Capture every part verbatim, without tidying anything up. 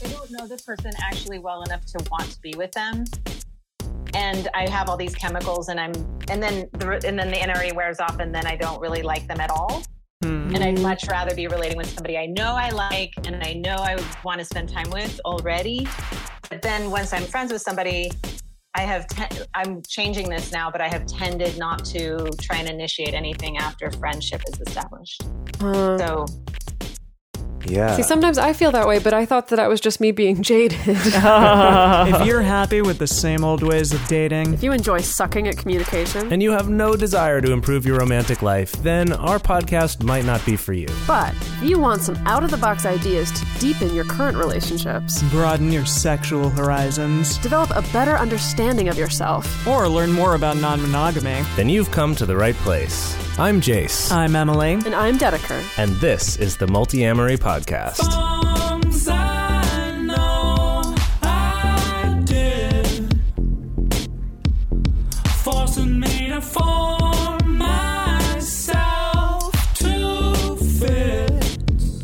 I don't know this person actually well enough to want to be with them. And I have all these chemicals and I'm, and then, the, and then the N R E wears off and then I don't really like them at all. Mm-hmm. And I'd much rather be relating with somebody I know I like and I know I would want to spend time with already. But then once I'm friends with somebody, I have, te- I'm changing this now, but I have tended not to try and initiate anything after friendship is established. Uh, so. Yeah. See, sometimes I feel that way, but I thought that that was just me being jaded. If you're happy with the same old ways of dating, if you enjoy sucking at communication, and you have no desire to improve your romantic life, then our podcast might not be for you. But if you want some out-of-the-box ideas to deepen your current relationships, broaden your sexual horizons, develop a better understanding of yourself, or learn more about non-monogamy, then you've come to the right place. I'm Jace. I'm Emily. And I'm Dedeker. And this is the Multi-Amory Podcast. Songs I know I did, forcing me to form myself to fit.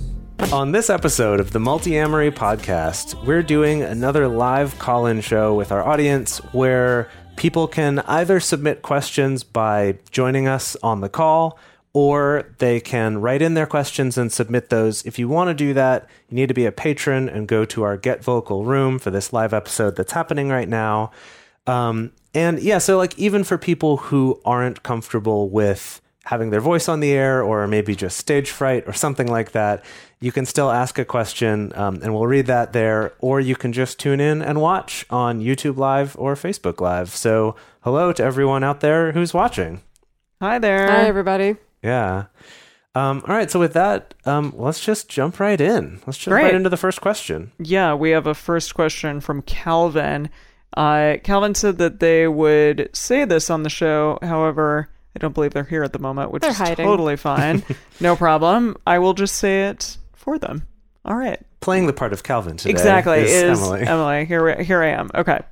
On this episode of the Multi-Amory Podcast, we're doing another live call-in show with our audience where people can either submit questions by joining us on the call, or they can write in their questions and submit those. If you want to do that, you need to be a patron and go to our Get Vocal room for this live episode that's happening right now. Um, and yeah, so like even for people who aren't comfortable with having their voice on the air or maybe just stage fright or something like that, you can still ask a question um, and we'll read that there, or you can just tune in and watch on YouTube Live or Facebook Live. So hello to everyone out there who's watching. Hi there. Hi, everybody. Yeah. Um, all right. So with that, um, let's just jump right in. Let's jump Great. right into the first question. Yeah, we have a first question from Calvin. Uh, Calvin said that they would say this on the show. However, I don't believe they're here at the moment, which they're is hiding. Totally fine. No problem. I will just say it for them. All right. Playing the part of Calvin today. Exactly. Is, is Emily. Emily. Here, here I am. Okay.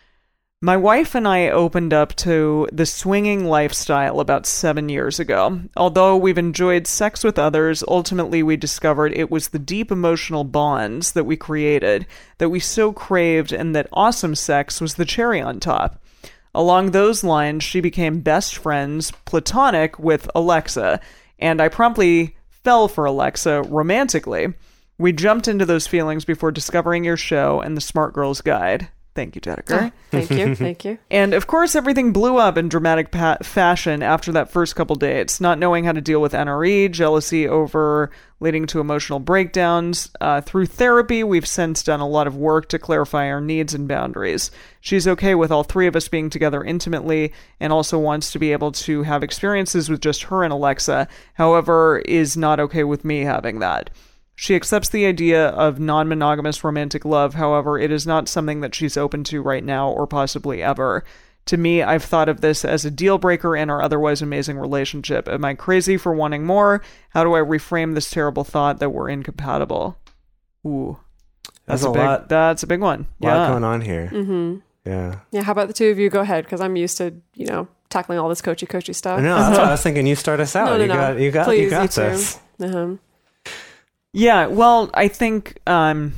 My wife and I opened up to the swinging lifestyle about seven years ago. Although we've enjoyed sex with others, ultimately we discovered it was the deep emotional bonds that we created that we so craved, and that awesome sex was the cherry on top. Along those lines, she became best friends, platonic, with Alexa, and I promptly fell for Alexa romantically. We jumped into those feelings before discovering your show and the Smart Girls Guide. Thank you, Dedeker. Oh, thank you, thank you. And of course, everything blew up in dramatic pa- fashion after that first couple dates. Not knowing how to deal with N R E, jealousy over leading to emotional breakdowns. Uh, through therapy, we've since done a lot of work to clarify our needs and boundaries. She's okay with all three of us being together intimately, and also wants to be able to have experiences with just her and Alexa. However, is not okay with me having that. She accepts the idea of non-monogamous romantic love. However, it is not something that she's open to right now or possibly ever. To me, I've thought of this as a deal breaker in our otherwise amazing relationship. Am I crazy for wanting more? How do I reframe this terrible thought that we're incompatible? Ooh, that's, that's a, a big. lot. That's a big one. A lot Yeah. going on here. Mm-hmm. Yeah. Yeah. How about the two of you? Go ahead, because I'm used to, you know, tackling all this coachy coachy stuff. No, that's what I was thinking. You start us out. No, no, you no. got, you got, Please, you got you too. this. Uh-huh. Yeah, well, I think um,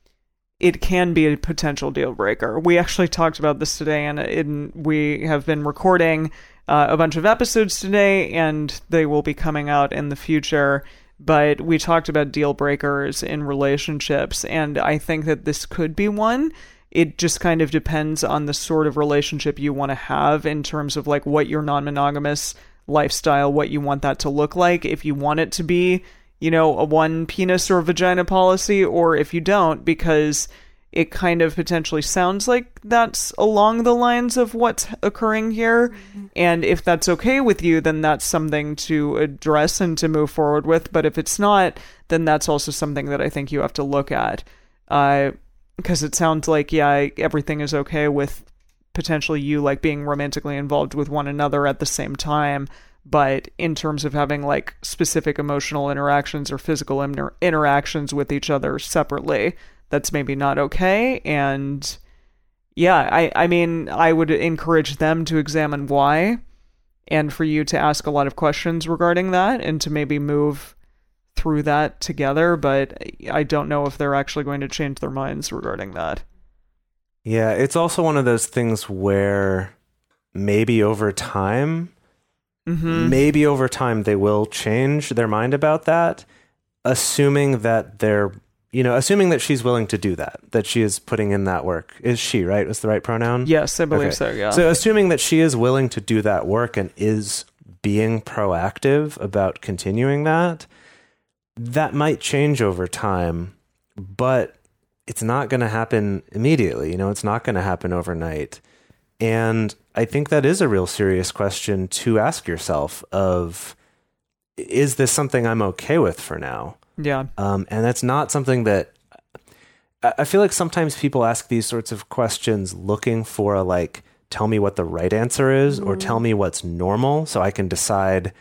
it can be a potential deal breaker. We actually talked about this today, and in, we have been recording uh, a bunch of episodes today, and they will be coming out in the future. But we talked about deal breakers in relationships, and I think that this could be one. It just kind of depends on the sort of relationship you want to have in terms of like what your non-monogamous lifestyle, what you want that to look like. If you want it to be, you know, a one penis or vagina policy, or if you don't, because it kind of potentially sounds like that's along the lines of what's occurring here. Mm-hmm. And if that's okay with you, then that's something to address and to move forward with. But if it's not, then that's also something that I think you have to look at. Uh, because it sounds like, yeah, everything is okay with potentially you like being romantically involved with one another at the same time. But in terms of having like specific emotional interactions or physical inter- interactions with each other separately, that's maybe not okay. And yeah, I, I mean, I would encourage them to examine why, and for you to ask a lot of questions regarding that, and to maybe move through that together, but I don't know if they're actually going to change their minds regarding that. Yeah, it's also one of those things where maybe over time, mm-hmm. maybe over time they will change their mind about that, assuming that they're, you know, assuming that she's willing to do that, that she is putting in that work. Is she, right? Was the right pronoun? Yes, I believe okay. so, yeah. So assuming that she is willing to do that work and is being proactive about continuing that, that might change over time, but it's not going to happen immediately. You know, it's not going to happen overnight. And I think that is a real serious question to ask yourself of, is this something I'm okay with for now? Yeah. Um, and that's not something that, I feel like sometimes people ask these sorts of questions looking for a, like, tell me what the right answer is, mm. or tell me what's normal so I can decide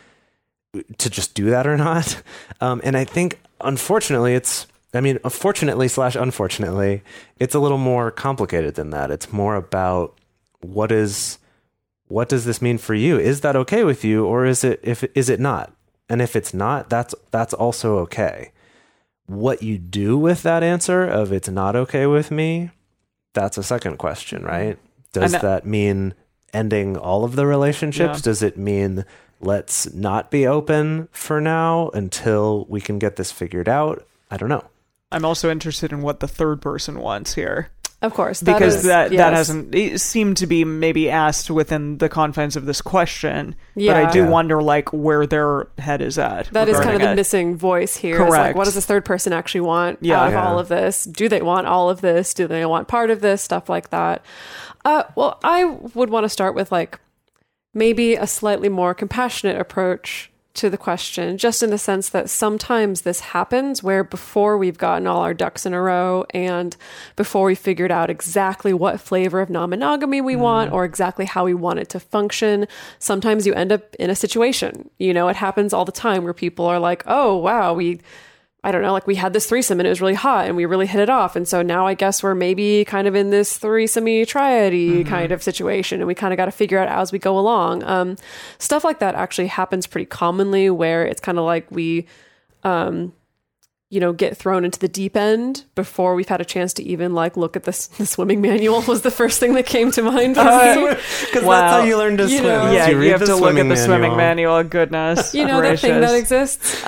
to just do that or not. Um, and I think, unfortunately, it's, I mean, fortunately slash unfortunately, it's a little more complicated than that. It's more about what is, what does this mean for you? Is that okay with you, or is it, if is it not? And if it's not, that's that's also okay. What you do with that answer of it's not okay with me, that's a second question, right? Does that, that mean ending all of the relationships? Yeah. Does it mean let's not be open for now until we can get this figured out? I don't know. I'm also interested in what the third person wants here. Of course. That because is, that, yes. that hasn't it seemed to be maybe asked within the confines of this question. Yeah. But I do Yeah. wonder, like, where their head is at. That is kind of the it. missing voice here. Correct. Is like, what does this third person actually want Yeah. out of Yeah. all of this? Do they want all of this? Do they want part of this? Stuff like that. Uh, well, I would want to start with, like, maybe a slightly more compassionate approach to the question, just in the sense that sometimes this happens where before we've gotten all our ducks in a row and before we figured out exactly what flavor of non-monogamy we mm. want or exactly how we want it to function, sometimes you end up in a situation. You know, it happens all the time where people are like, oh, wow, we... I don't know, like we had this threesome and it was really hot and we really hit it off. And so now I guess we're maybe kind of in this threesome-y, triad-y mm-hmm. kind of situation. And we kind of got to figure out as we go along. Um, stuff like that actually happens pretty commonly where it's kind of like we, um, you know, get thrown into the deep end before we've had a chance to even like look at the, the swimming manual was the first thing that came to mind. Because uh, wow. that's how you learn to you swim. Know, yeah, you, you have to look at the manual. swimming manual. Goodness. You know, gracious. that thing that exists.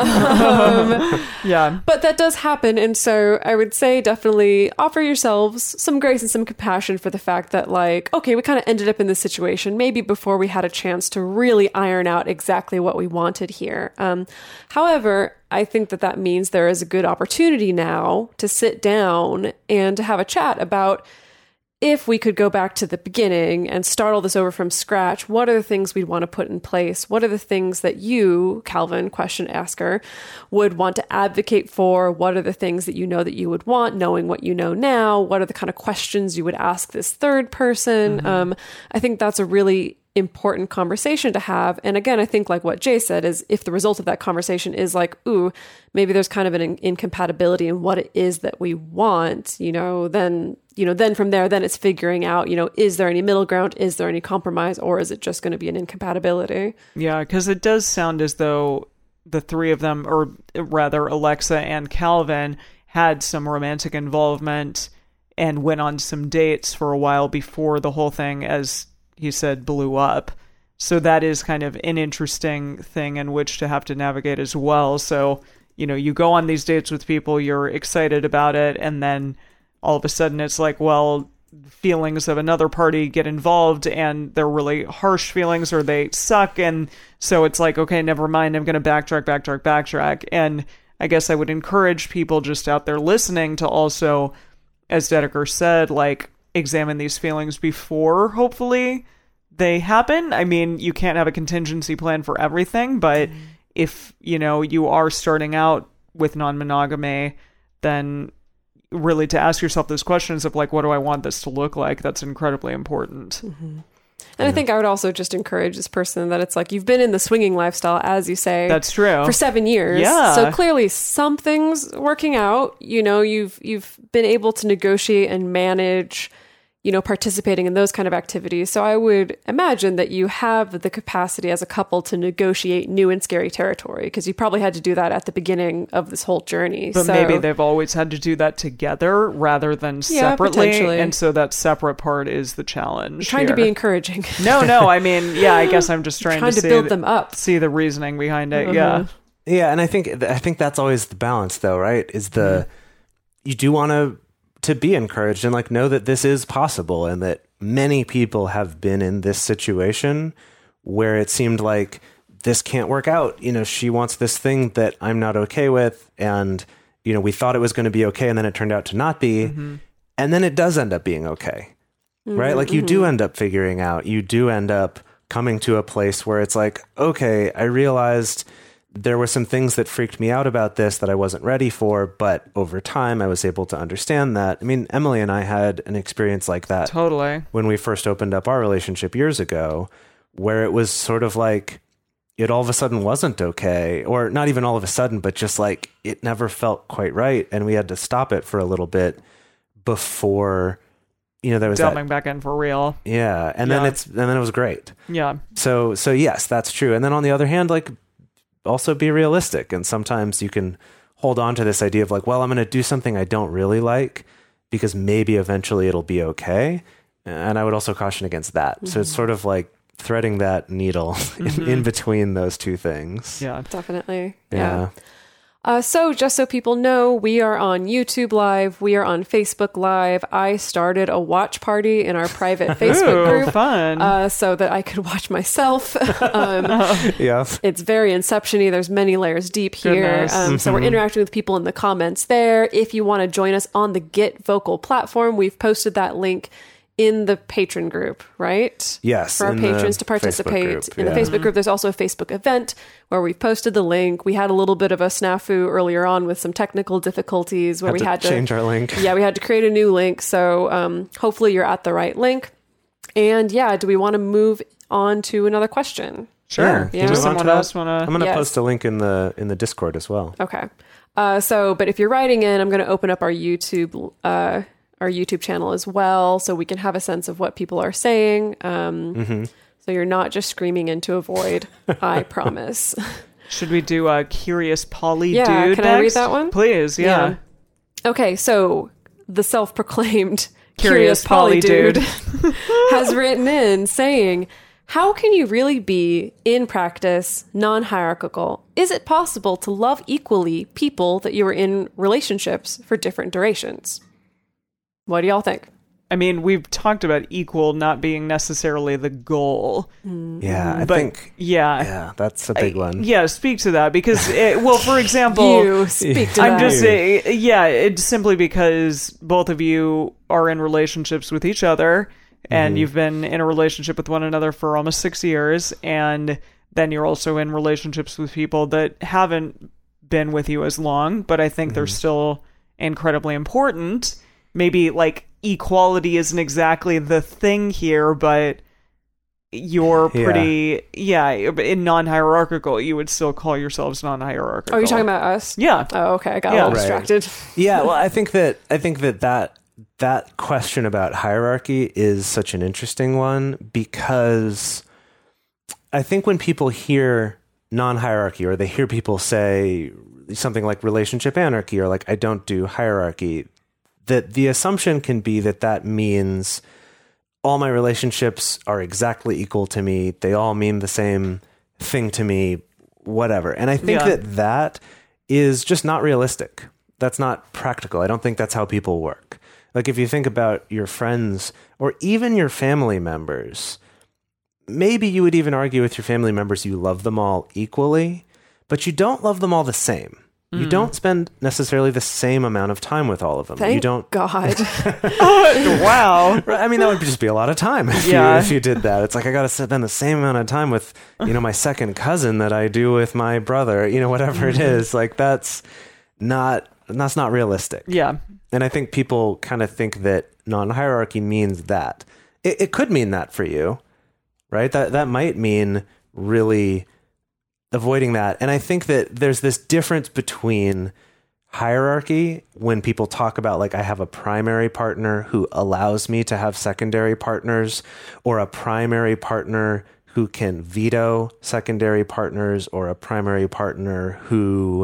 Um, yeah. But that does happen. And so I would say definitely offer yourselves some grace and some compassion for the fact that, like, okay, we kind of ended up in this situation maybe before we had a chance to really iron out exactly what we wanted here. Um, however, I think that that means there is a good opportunity now to sit down and to have a chat about if we could go back to the beginning and start all this over from scratch. What are the things we'd want to put in place? What are the things that you, Calvin, question asker, would want to advocate for? What are the things that you know that you would want, knowing what you know now? What are the kind of questions you would ask this third person? Mm-hmm. Um, I think that's a really important conversation to have. And again, I think like what Jay said is if the result of that conversation is like, ooh, maybe there's kind of an in- incompatibility in what it is that we want, you know, then, you know, then from there, then it's figuring out, you know, is there any middle ground? Is there any compromise? Or is it just going to be an incompatibility? Yeah, because it does sound as though the three of them, or rather Alexa and Calvin, had some romantic involvement and went on some dates for a while before the whole thing, as he said, blew up. So that is kind of an interesting thing in which to have to navigate as well. So, you know, you go on these dates with people, you're excited about it, and then all of a sudden it's like, well, feelings of another party get involved and they're really harsh feelings or they suck. And so it's like, okay, never mind. I'm going to backtrack, backtrack, backtrack. And I guess I would encourage people just out there listening to also, as Dedeker said, like, examine these feelings before hopefully they happen. I mean, you can't have a contingency plan for everything, but mm. if, you know, you are starting out with non-monogamy, then really to ask yourself those questions of like, what do I want this to look like? That's incredibly important. Mm-hmm. And yeah. I think I would also just encourage this person that it's like, you've been in the swinging lifestyle, as you say. That's true. For seven years. Yeah. So clearly something's working out. You know, you've, you've been able to negotiate and manage, you know, participating in those kind of activities. So I would imagine that you have the capacity as a couple to negotiate new and scary territory, because you probably had to do that at the beginning of this whole journey. But so, maybe they've always had to do that together rather than Yeah, separately. potentially. And so that separate part is the challenge. trying to here. be encouraging. No, no. I mean, yeah, I guess I'm just trying, Trying to, to see build the, them up. see the reasoning behind it. Mhm. Yeah. Yeah, and I think I think that's always the balance, though, right? Is the you do want to to be encouraged and like know that this is possible, and that many people have been in this situation where it seemed like this can't work out. You know, she wants this thing that I'm not okay with, and you know, we thought it was going to be okay, and then it turned out to not be, Mm-hmm. and then it does end up being okay, right? Like you do end up figuring out, you do end up coming to a place where it's like, okay, I realized there were some things that freaked me out about this that I wasn't ready for, but over time I was able to understand that. I mean, Emily and I had an experience like that Totally. when we first opened up our relationship years ago, where it was sort of like it all of a sudden wasn't okay, or not even all of a sudden, but just like it never felt quite right. And we had to stop it for a little bit before, you know, there was Delving that. back in for real. Yeah. And then Yeah. it's, and then it was great. Yeah. So, so yes, that's true. And then on the other hand, like also be realistic. And sometimes you can hold on to this idea of like, well, I'm going to do something I don't really like because maybe eventually it'll be okay. And I would also caution against that. Mm-hmm. So it's sort of like threading that needle Mm-hmm. in, in between those two things. Yeah. Definitely. Yeah. Yeah. Uh, so just so people know, we are on YouTube Live. We are on Facebook Live. I started a watch party in our private Facebook Ooh, group fun. uh, so that I could watch myself. um, Yeah. It's very Inception-y. There's many layers deep here. Goodness. Um, so we're interacting with people in the comments there. If you want to join us on the Get Vocal platform, we've posted that link in the patron group, right? Yes, For our in the patrons to Facebook participate. group, in the yeah. Facebook group, there's also a Facebook event where we've posted the link. We had a little bit of a snafu earlier on with some technical difficulties where Had we to had to change our link. Yeah, we had to create a new link. So um, hopefully you're at the right link. And yeah, do we want to move on to another question? Sure. Yeah. Does Move on someone to- else wanna- I'm going to Yes. post a link in the in the Discord as well. Okay. Uh, so, but if you're writing in, I'm going to open up our YouTube, uh, our YouTube channel as well, so we can have a sense of what people are saying. Um, Mm-hmm. So you're not just screaming into a void. I promise. Should we do a Curious Polly Yeah, Dude can I read next? that one? Please, yeah. Okay, so the self-proclaimed Curious Curious Polly Polly Dude Dude. has written in saying, how can you really be, in practice, non-hierarchical? Is it possible to love equally people that you are in relationships for different durations? What do y'all think? I mean, we've talked about equal not being necessarily the goal. Yeah, I But think yeah. yeah, that's a big one. Yeah, speak to that because, it, well, for example, You speak to I'm that. just saying, yeah, it's simply because both of you are in relationships with each other and you've been in a relationship with one another for almost six years. And then you're also in relationships with people that haven't been with you as long, but I think they're still incredibly important. Maybe like equality isn't exactly the thing here, but you're Yeah. pretty, yeah, in non-hierarchical, you would still call yourselves non-hierarchical. Oh, you're talking about us? Yeah. Oh, okay. I got Yeah. a little Right. distracted. Yeah, well, I think that I think that that that question about hierarchy is such an interesting one because I think when people hear non-hierarchy or they hear people say something like relationship anarchy or like I don't do hierarchy, that the assumption can be that that means all my relationships are exactly equal to me. They all mean the same thing to me, whatever. And I think Yeah. that that is just not realistic. That's not practical. I don't think that's how people work. Like if you think about your friends or even your family members, maybe you would even argue with your family members you love them all equally, but you don't love them all the same. You don't spend necessarily the same amount of time with all of them. Thank you don't. God. Wow. Right, I mean, that would just be a lot of time if, Yeah. you, if you did that. It's like I got to spend the same amount of time with, you know, my second cousin that I do with my brother. You know, whatever it is. Like that's not that's not realistic. Yeah. And I think people kind of think that non-hierarchy means that. It, it could mean that for you, right? That that might mean really avoiding that. And I think that there's this difference between hierarchy when people talk about like I have a primary partner who allows me to have secondary partners, or a primary partner who can veto secondary partners, or a primary partner who,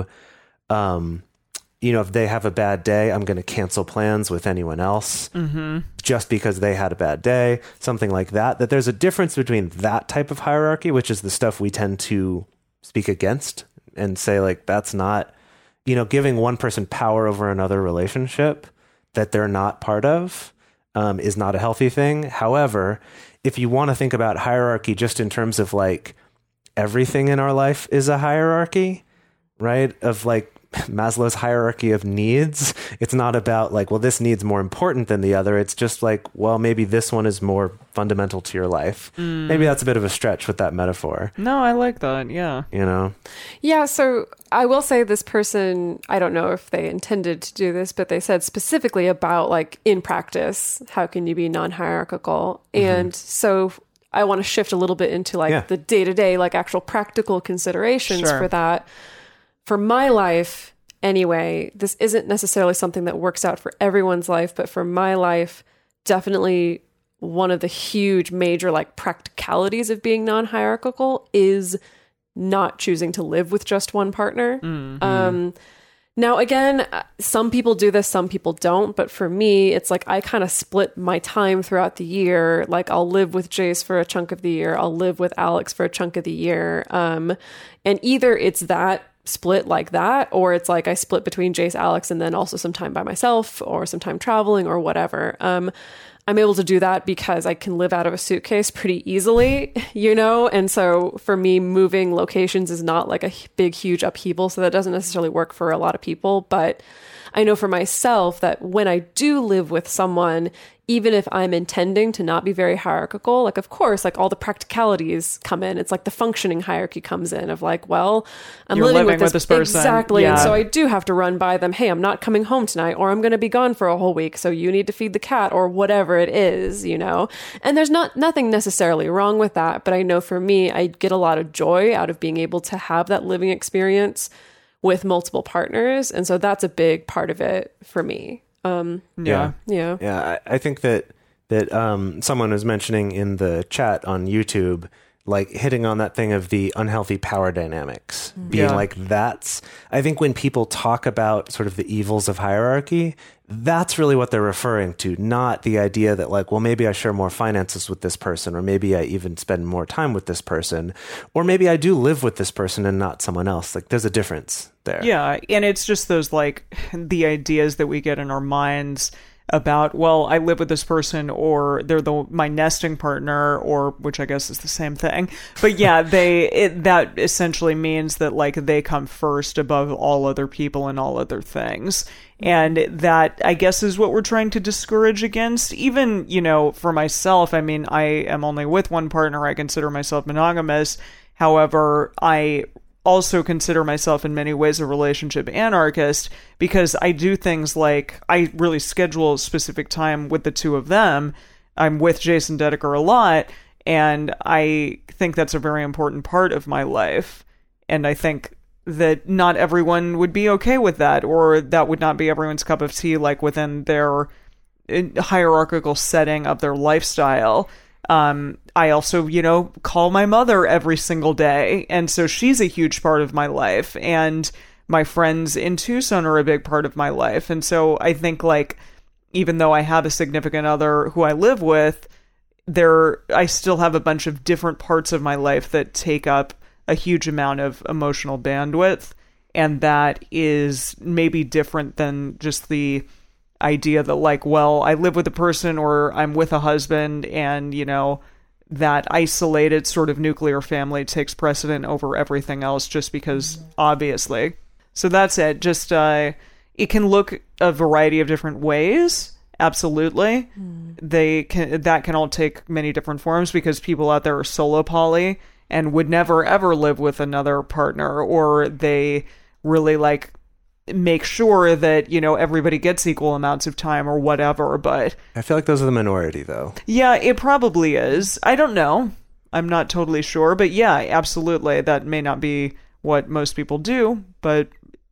um, you know, if they have a bad day, I'm going to cancel plans with anyone else mm-hmm. just because they had a bad day, something like that, that there's a difference between that type of hierarchy, which is the stuff we tend to speak against and say like, that's not, you know, giving one person power over another relationship that they're not part of um, is not a healthy thing. However, if you want to think about hierarchy just in terms of like everything in our life is a hierarchy, right? Of like Maslow's hierarchy of needs. It's not about like, well, this need's more important than the other. It's just like, well, maybe this one is more fundamental to your life. Mm. Maybe that's a bit of a stretch with that metaphor. No, I like that. Yeah. You know? Yeah. So I will say this person, I don't know if they intended to do this, but they said specifically about like in practice, how can you be non-hierarchical? Mm-hmm. And so I want to shift a little bit into like yeah. the day-to-day, like actual practical considerations sure. for that. For my life, anyway, this isn't necessarily something that works out for everyone's life, but for my life, definitely one of the huge major like practicalities of being non-hierarchical is not choosing to live with just one partner. Mm-hmm. Um, now, again, some people do this, some people don't. But for me, it's like I kind of split my time throughout the year. Like I'll live with Jace for a chunk of the year. I'll live with Alex for a chunk of the year. Um, and either it's that split like that, or it's like I split between Jace, Alex, and then also some time by myself or some time traveling or whatever. Um, I'm able to do that because I can live out of a suitcase pretty easily, you know? And so for me, moving locations is not like a big, huge upheaval. So that doesn't necessarily work for a lot of people. But I know for myself that when I do live with someone, even if I'm intending to not be very hierarchical, like, of course, like all the practicalities come in. It's like the functioning hierarchy comes in of like, well, I'm You're living, living with, this, with this person. Exactly. Yeah. And so I do have to run by them. Hey, I'm not coming home tonight, or I'm going to be gone for a whole week. So you need to feed the cat or whatever it is, you know? And there's not nothing necessarily wrong with that. But I know for me, I get a lot of joy out of being able to have that living experience with multiple partners. And so that's a big part of it for me. Um, yeah. Yeah. Yeah. I, I think that, that, um, someone was mentioning in the chat on YouTube, like hitting on that thing of the unhealthy power dynamics being Yeah. like, that's, I think when people talk about sort of the evils of hierarchy, that's really what they're referring to, not the idea that like, well, maybe I share more finances with this person, or maybe I even spend more time with this person, or maybe I do live with this person and not someone else. Like there's a difference there. Yeah. And it's just those like the ideas that we get in our minds about, well, I live with this person, or they're the my nesting partner, or which I guess is the same thing. But yeah, they it, that essentially means that like they come first above all other people and all other things. And that, I guess, is what we're trying to discourage against. Even, you know, for myself, I mean, I am only with one partner. I consider myself monogamous. However, I also consider myself in many ways a relationship anarchist, because I do things like I really schedule specific time with the two of them. I'm with Jason Dedeker a lot, and I think that's a very important part of my life. And I think that not everyone would be okay with that, or that would not be everyone's cup of tea, like within their hierarchical setting of their lifestyle. Um, I also, you know, call my mother every single day. And so she's a huge part of my life. And my friends in Tucson are a big part of my life. And so I think, like, even though I have a significant other who I live with, there, I still have a bunch of different parts of my life that take up a huge amount of emotional bandwidth. And that is maybe different than just the idea that like, well, I live with a person, or I'm with a husband, and, you know, that isolated sort of nuclear family takes precedent over everything else just because, obviously. So that's it. Just, uh, it can look a variety of different ways. Absolutely. Mm. They can, that can all take many different forms, because people out there are solo poly and would never ever live with another partner, or they really like make sure that, you know, everybody gets equal amounts of time or whatever. But I feel like those are the minority, though. Yeah, it probably is. I don't know. I'm not totally sure. But yeah, absolutely. That may not be what most people do. But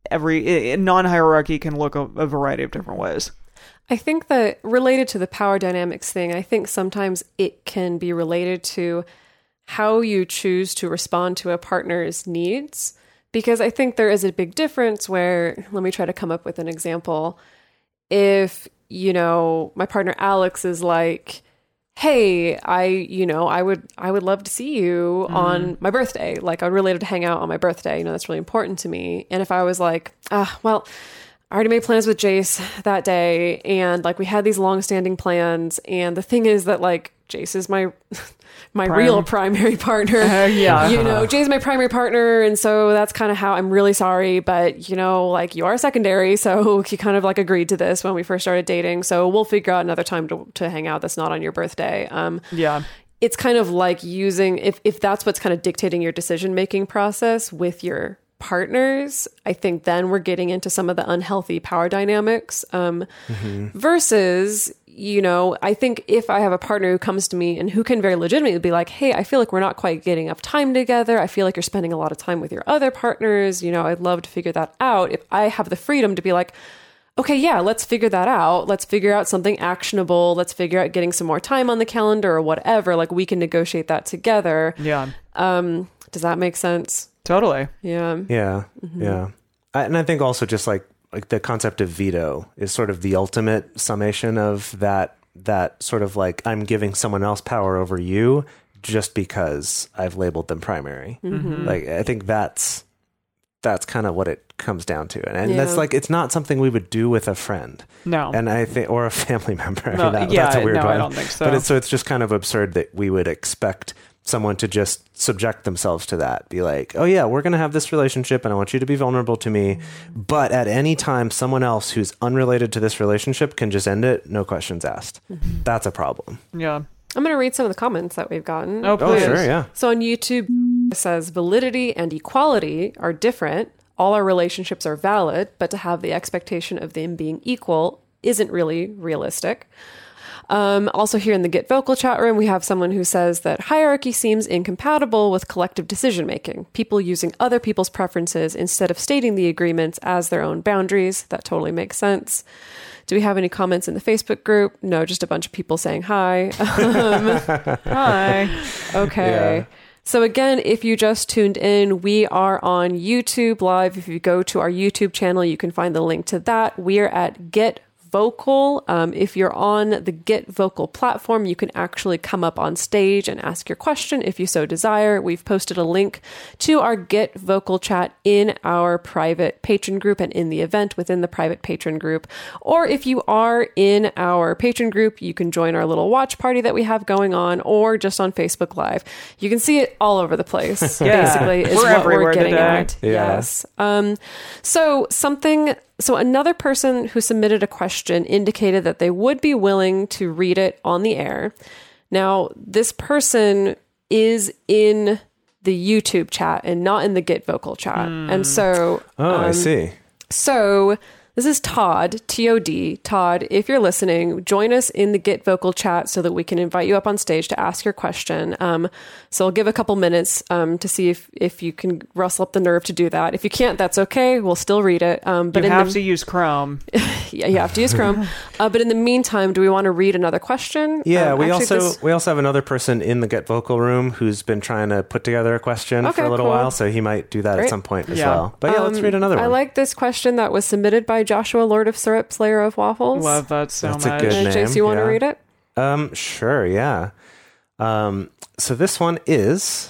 every i- non-hierarchy can look a, a variety of different ways. I think that related to the power dynamics thing, I think sometimes it can be related to how you choose to respond to a partner's needs. Because I think there is a big difference where, let me try to come up with an example. If, you know, my partner Alex is like, hey, I, you know, I would, I would love to see you mm. on my birthday. Like, I'd really love to hang out on my birthday. You know, that's really important to me. And if I was like, ah, well, I already made plans with Jace that day. And like, we had these long-standing plans. And the thing is that like, Jace is my my Prime. real primary partner. Uh, yeah. You know, Jay's my primary partner. And so that's kind of how I'm really sorry. But, you know, like you are secondary. So he kind of like agreed to this when we first started dating. So we'll figure out another time to, to hang out that's not on your birthday. Um, yeah. It's kind of like using, if, if that's what's kind of dictating your decision-making process with your partners, I think then we're getting into some of the unhealthy power dynamics um, mm-hmm. versus... You know, I think if I have a partner who comes to me and who can very legitimately be like, hey, I feel like we're not quite getting enough time together. I feel like you're spending a lot of time with your other partners. You know, I'd love to figure that out. If I have the freedom to be like, okay, yeah, let's figure that out. Let's figure out something actionable. Let's figure out getting some more time on the calendar or whatever. Like we can negotiate that together. Yeah. Um, does that make sense? Totally. Yeah. Yeah. Mm-hmm. Yeah. I, and I think also just like, like the concept of veto is sort of the ultimate summation of that, that sort of like, I'm giving someone else power over you just because I've labeled them primary. Mm-hmm. Like, I think that's, that's kind of what it comes down to. And, and yeah. that's like, it's not something we would do with a friend. No. And I think, or a family member. I no, mean, that, yeah, that's a weird no, one. I don't think so. But it's, so it's just kind of absurd that we would expect someone to just subject themselves to that. Be like, oh yeah, we're going to have this relationship and I want you to be vulnerable to me. But at any time, someone else who's unrelated to this relationship can just end it. No questions asked. Mm-hmm. That's a problem. Yeah. I'm going to read some of the comments that we've gotten. Oh, please. Oh, sure, yeah. So on YouTube, it says validity and equality are different. All our relationships are valid, but to have the expectation of them being equal isn't really realistic. Um, also here in the Get Vocal chat room, we have someone who says that hierarchy seems incompatible with collective decision-making. People using other people's preferences instead of stating the agreements as their own boundaries. That totally makes sense. Do we have any comments in the Facebook group? No, just a bunch of people saying hi. Um, hi. Okay. Yeah. So again, if you just tuned in, we are on YouTube Live. If you go to our YouTube channel, you can find the link to that. We are at Get Vocal. Um, if you're on the Get Vocal platform, you can actually come up on stage and ask your question if you so desire. We've posted a link to our Get Vocal chat in our private patron group and in the event within the private patron group. Or if you are in our patron group, you can join our little watch party that we have going on, or just on Facebook Live. You can see it all over the place. Yeah. Basically, is We're what we're getting today. at. Yeah. Yes. Um, so something. So another person who submitted a question indicated that they would be willing to read it on the air. Now, this person is in the YouTube chat and not in the Get Vocal chat. Mm. And so... Oh, um, I see. So... This is Todd, T O D. Todd, if you're listening, join us in the Get Vocal chat so that we can invite you up on stage to ask your question. Um, so I'll give a couple minutes um, to see if, if you can rustle up the nerve to do that. If you can't, that's okay. We'll still read it. Um, but you in have the, to use Chrome. Yeah, you have to use Chrome. Uh, but in the meantime, do we want to read another question? Yeah, um, we actually, also this... we also have another person in the Get Vocal room who's been trying to put together a question okay, for a little cool. while, so he might do that Great. at some point as yeah. well. But yeah, um, let's read another one. I like this question that was submitted by Joshua, Lord of Syrup, Slayer of Waffles. Love that so That's much. a good Uh, name. Jace, you want yeah. to read it? Um, sure, yeah. Um, so this one is,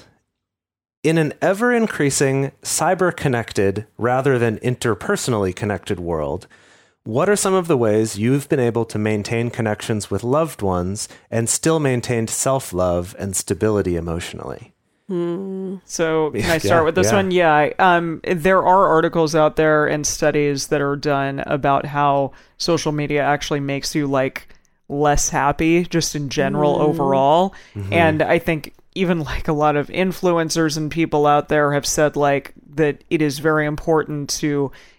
in an ever-increasing cyber-connected rather than interpersonally connected world, what are some of the ways you've been able to maintain connections with loved ones and still maintained self-love and stability emotionally? Hmm. So can I Yeah, start with this yeah. one? Yeah. Um, there are articles out there and studies that are done about how social media actually makes you like less happy just in general Mm. overall. Mm-hmm. And I think even like a lot of influencers and people out there have said like that it is very important to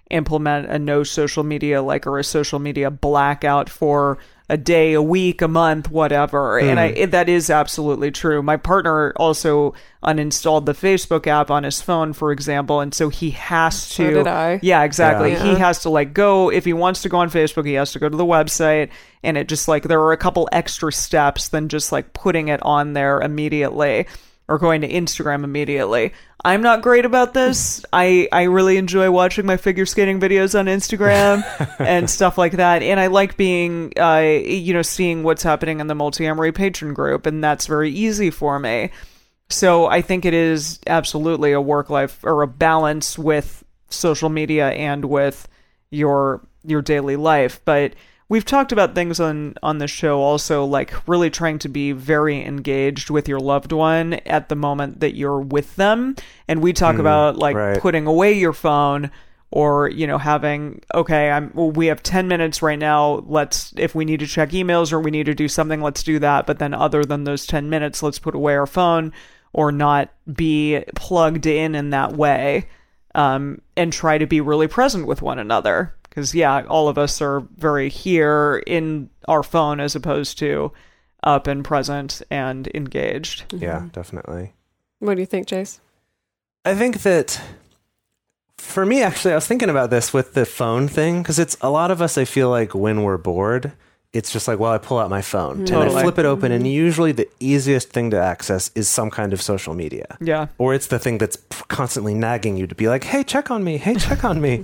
implement a no social media, like, or a social media blackout for a day, a week, a month, whatever. Mm. And I, it, that is absolutely true. My partner also uninstalled the Facebook app on his phone, for example. And so he has to, so did I. yeah, exactly. Yeah. He has to like go, if he wants to go on Facebook, he has to go to the website. And it just like, there are a couple extra steps than just like putting it on there immediately or going to Instagram immediately. I'm not great about this. I, I really enjoy watching my figure skating videos on Instagram and stuff like that. And I like being, uh, you know, seeing what's happening in the Multiamory patron group. And that's very easy for me. So I think it is absolutely a work life or a balance with social media and with your your daily life. But we've talked about things on, on the show also, like really trying to be very engaged with your loved one at the moment that you're with them. And we talk mm, about like right. putting away your phone or, you know, having, okay, I'm, well, we have ten minutes right now. Let's, if we need to check emails or we need to do something, let's do that. But then other than those ten minutes, let's put away our phone or not be plugged in in that way, um, and try to be really present with one another. Because, yeah, all of us are very here in our phone as opposed to up and present and engaged. Mm-hmm. Yeah, definitely. What do you think, Jace? I think that for me, actually, I was thinking about this with the phone thing, because it's a lot of us, I feel like when we're bored, it's just like, well, I pull out my phone totally. and I flip it open, and usually the easiest thing to access is some kind of social media. Yeah. Or it's the thing that's constantly nagging you to be like, hey, check on me. Hey, check on me.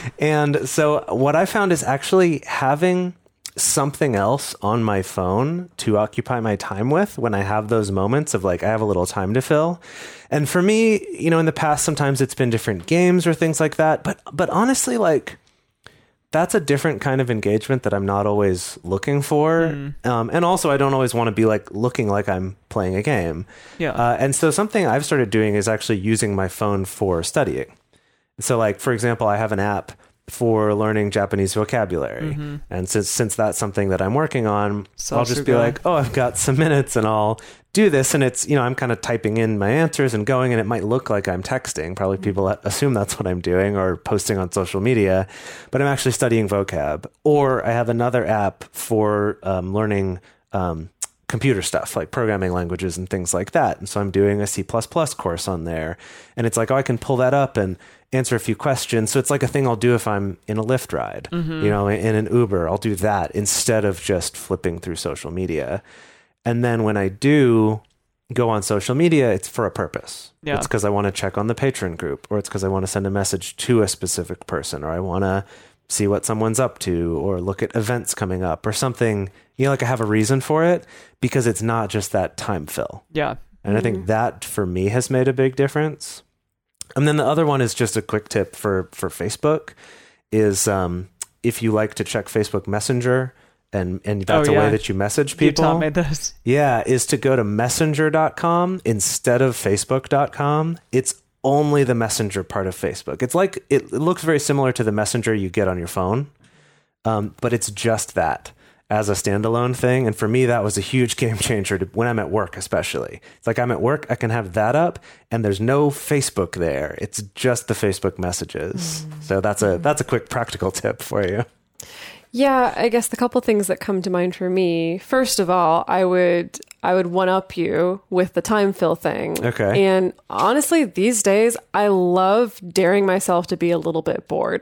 And so what I found is actually having something else on my phone to occupy my time with when I have those moments of like, I have a little time to fill. And for me, you know, in the past, sometimes it's been different games or things like that. But, but honestly, like, that's a different kind of engagement that I'm not always looking for. Mm. Um, and also I don't always want to be like looking like I'm playing a game. Yeah. Uh, and so something I've started doing is actually using my phone for studying. So like, for example, I have an app for learning Japanese vocabulary. Mm-hmm. And since, since that's something that I'm working on, Sasuga. I'll just be like, oh, I've got some minutes and I'll do this. And it's, you know, I'm kind of typing in my answers and going, and it might look like I'm texting. Probably people assume that's what I'm doing or posting on social media, but I'm actually studying vocab. Or I have another app for um, learning um, computer stuff like programming languages and things like that. And so I'm doing a C plus plus course on there, and it's like, oh, I can pull that up and answer a few questions. So it's like a thing I'll do if I'm in a Lyft ride, mm-hmm. you know, in an Uber, I'll do that instead of just flipping through social media. And then when I do go on social media, it's for a purpose. Yeah. It's because I want to check on the patron group, or it's because I want to send a message to a specific person, or I want to see what someone's up to, or look at events coming up or something, you know, like I have a reason for it, because it's not just that time fill. Yeah. And mm-hmm. I think that for me has made a big difference. And then the other one is just a quick tip for, for Facebook is um, if you like to check Facebook Messenger, and, and that's oh, yeah. a way that you message people. You taught me this. Yeah, is to go to messenger dot com instead of facebook dot com. It's only the Messenger part of Facebook. It's like, it, it looks very similar to the Messenger you get on your phone, um, but it's just that as a standalone thing. And for me, that was a huge game changer to, when I'm at work, especially. It's like I'm at work, I can have that up and there's no Facebook there. It's just the Facebook messages. Mm. So that's a, that's a quick practical tip for you. Yeah, I guess the couple things that come to mind for me. First of all, I would I would one up you with the time fill thing. Okay. And honestly, these days I love daring myself to be a little bit bored.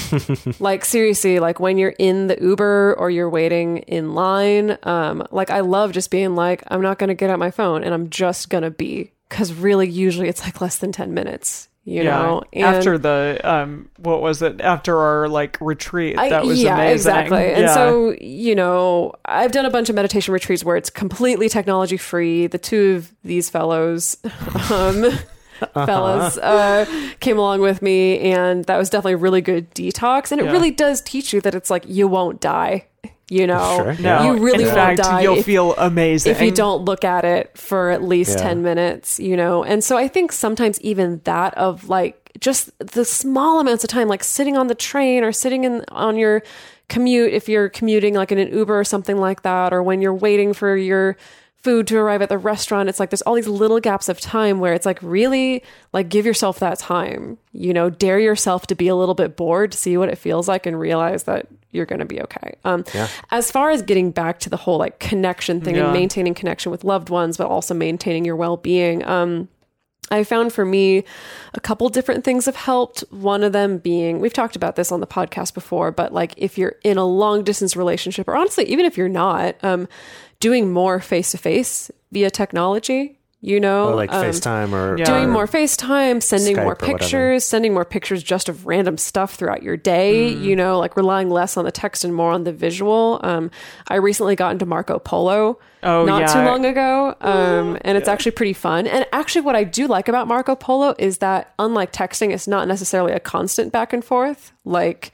Like seriously, like when you're in the Uber or you're waiting in line, um, like I love just being like, I'm not going to get out my phone and I'm just going to be, because really usually it's like less than ten minutes. You yeah, know, and after the um, what was it? After our like retreat, that I, was yeah, amazing. Exactly. Yeah. And so, you know, I've done a bunch of meditation retreats where it's completely technology free. The two of these fellows, um, uh-huh. fellas, uh, came along with me, and that was definitely a really good detox. And it yeah. really does teach you that it's like you won't die. You know, sure. no, you really in won't fact, die. You'll if, feel amazing if you don't look at it for at least yeah. ten minutes, you know? And so I think sometimes even that of like just the small amounts of time, like sitting on the train or sitting in on your commute, if you're commuting like in an Uber or something like that, or when you're waiting for your food to arrive at the restaurant. It's like there's all these little gaps of time where it's like really like give yourself that time, you know, dare yourself to be a little bit bored, see what it feels like and realize that you're going to be okay. Um, Yeah. As far as getting back to the whole like connection thing Yeah. and maintaining connection with loved ones, but also maintaining your well-being, um, I found for me a couple different things have helped. One of them being, we've talked about this on the podcast before, but like if you're in a long distance relationship, or honestly, even if you're not, um, doing more face to face via technology, you know, Or like um, FaceTime or Yeah. doing or- more FaceTime, sending Skype more or whatever. pictures, sending more pictures just of random stuff throughout your day, you know, like relying less on the text and more on the visual. Um, I recently got into Marco Polo Oh, not yeah. too long ago. Um, and it's actually pretty fun. And actually what I do like about Marco Polo is that unlike texting, it's not necessarily a constant back and forth. Like,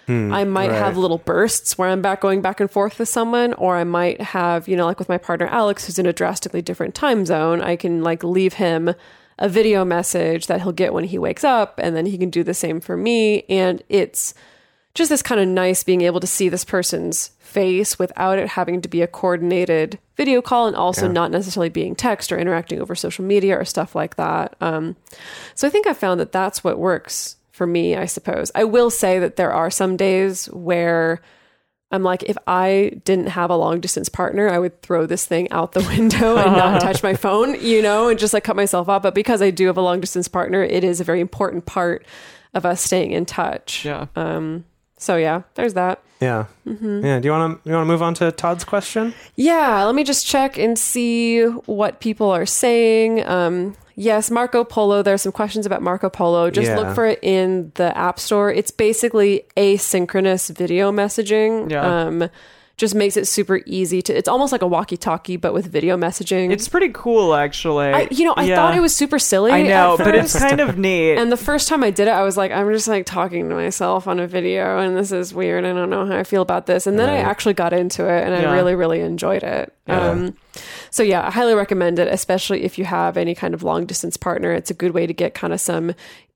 I might right. have little bursts where I'm back going back and forth with someone, or I might have, you know, like with my partner Alex, who's in a drastically different time zone, I can like leave him a video message that he'll get when he wakes up, and then he can do the same for me. And it's just this kind of nice being able to see this person's face without it having to be a coordinated video call, and also not necessarily being text or interacting over social media or stuff like that. Um, so I think I found that that's what works for me, I suppose. I will say that there are some days where I'm like, if I didn't have a long distance partner, I would throw this thing out the window and not touch my phone, you know, and just like cut myself off. But because I do have a long distance partner, it is a very important part of us staying in touch. Yeah. Um, so yeah, there's that. Yeah. Mm-hmm. Yeah. Do you want to you want to move on to Todd's question? Yeah, let me just check and see what people are saying. Um, yes, Marco Polo. There's some questions about Marco Polo. Just Yeah. look for it in the App Store. It's basically asynchronous video messaging. Yeah. Um, just makes it super easy to. It's almost like a walkie-talkie, but with video messaging. It's pretty cool, actually. I, you know, I Yeah. thought it was super silly. I know, at but it's first. kind of neat. And the first time I did it, I was like, I'm just like talking to myself on a video, and this is weird. I don't know how I feel about this. And then I Right. actually got into it, and Yeah. I really, really enjoyed it. Yeah. Um, so yeah, I highly recommend it, especially if you have any kind of long distance partner. It's a good way to get kind of some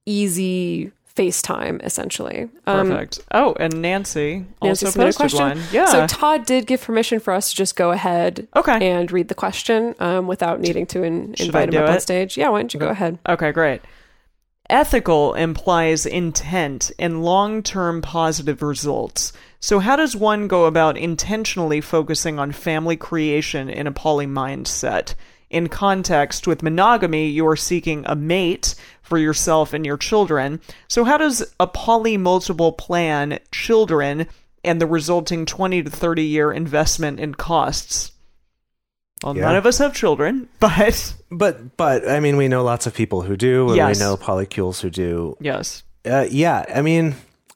easy FaceTime, essentially. Um, Perfect. Oh, and Nancy, Nancy also submitted a posted question. one. Yeah. So Todd did give permission for us to just go ahead Okay. and read the question um, without needing to in- Should invite I him do up on it? stage. Yeah, why don't you go ahead? Okay, great. Ethical implies intent and long-term positive results. So how does one go about intentionally focusing on family creation in a poly mindset? In context, with monogamy, you are seeking a mate for yourself and your children. So how does a poly multiple plan children and the resulting twenty to thirty year investment in costs? Well, Yeah. none of us have children, but But but I mean, we know lots of people who do, and Yes. we know polycules who do. yes. Uh, yeah, I mean,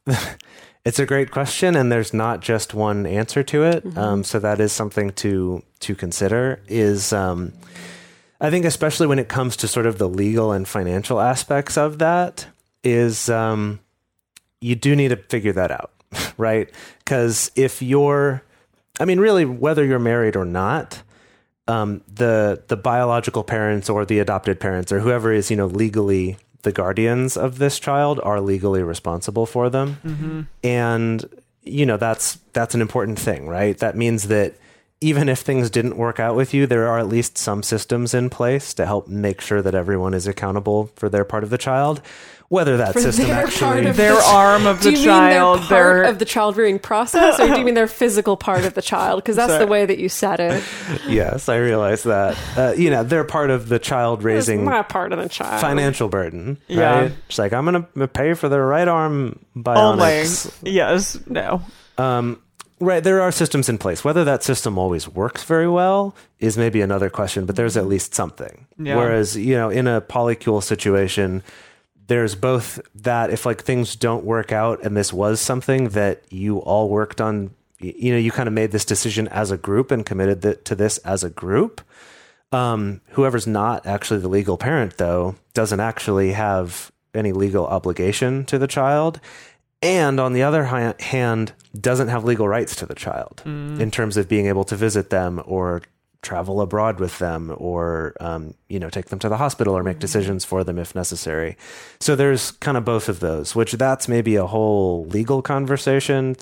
it's a great question, and there's not just one answer to it. Mm-hmm. Um, so that is something to to consider. Is um, I think especially when it comes to sort of the legal and financial aspects of that, is um, you do need to figure that out, right? Because if you're, I mean, really, whether you're married or not, um, the the biological parents or the adopted parents or whoever is, you know, legally the guardians of this child are legally responsible for them. Mm-hmm. And, you know, that's that's an important thing, right? That means that even if things didn't work out with you, there are at least some systems in place to help make sure that everyone is accountable for their part of the child. Whether that For system their actually part of Their the- arm of Do the you child, mean their part their of the child rearing process, or do you mean their physical part of the child? Because that's Sorry. the way that you said it. Yes, I realize that. Uh, you know, they're part of the child It's raising my part of the child. financial burden. Yeah. Right? It's like, I'm going to pay for their right arm only. bionics. Yes, no. Um, right. There are systems in place. Whether that system always works very well is maybe another question, but there's at least something. Yeah. Whereas, you know, in a polycule situation, there's both that if like things don't work out and this was something that you all worked on, y- you know, you kind of made this decision as a group and committed th- to this as a group. Um, whoever's not actually the legal parent, though, doesn't actually have any legal obligation to the child. And on the other hi- hand, doesn't have legal rights to the child in terms of being able to visit them or travel abroad with them or, um, you know, take them to the hospital or make decisions for them if necessary. So there's kind of both of those, which that's maybe a whole legal conversation that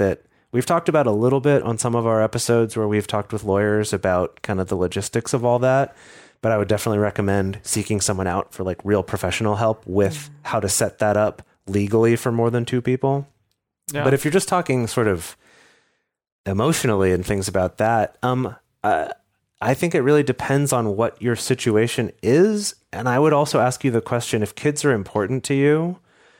we've talked about a little bit on some of our episodes where we've talked with lawyers about kind of the logistics of all that. But I would definitely recommend seeking someone out for like real professional help with mm. how to set that up legally for more than two people. Yeah. But if you're just talking sort of emotionally and things about that, um, uh, I think it really depends on what your situation is. And I would also ask you the question, if kids are important to you,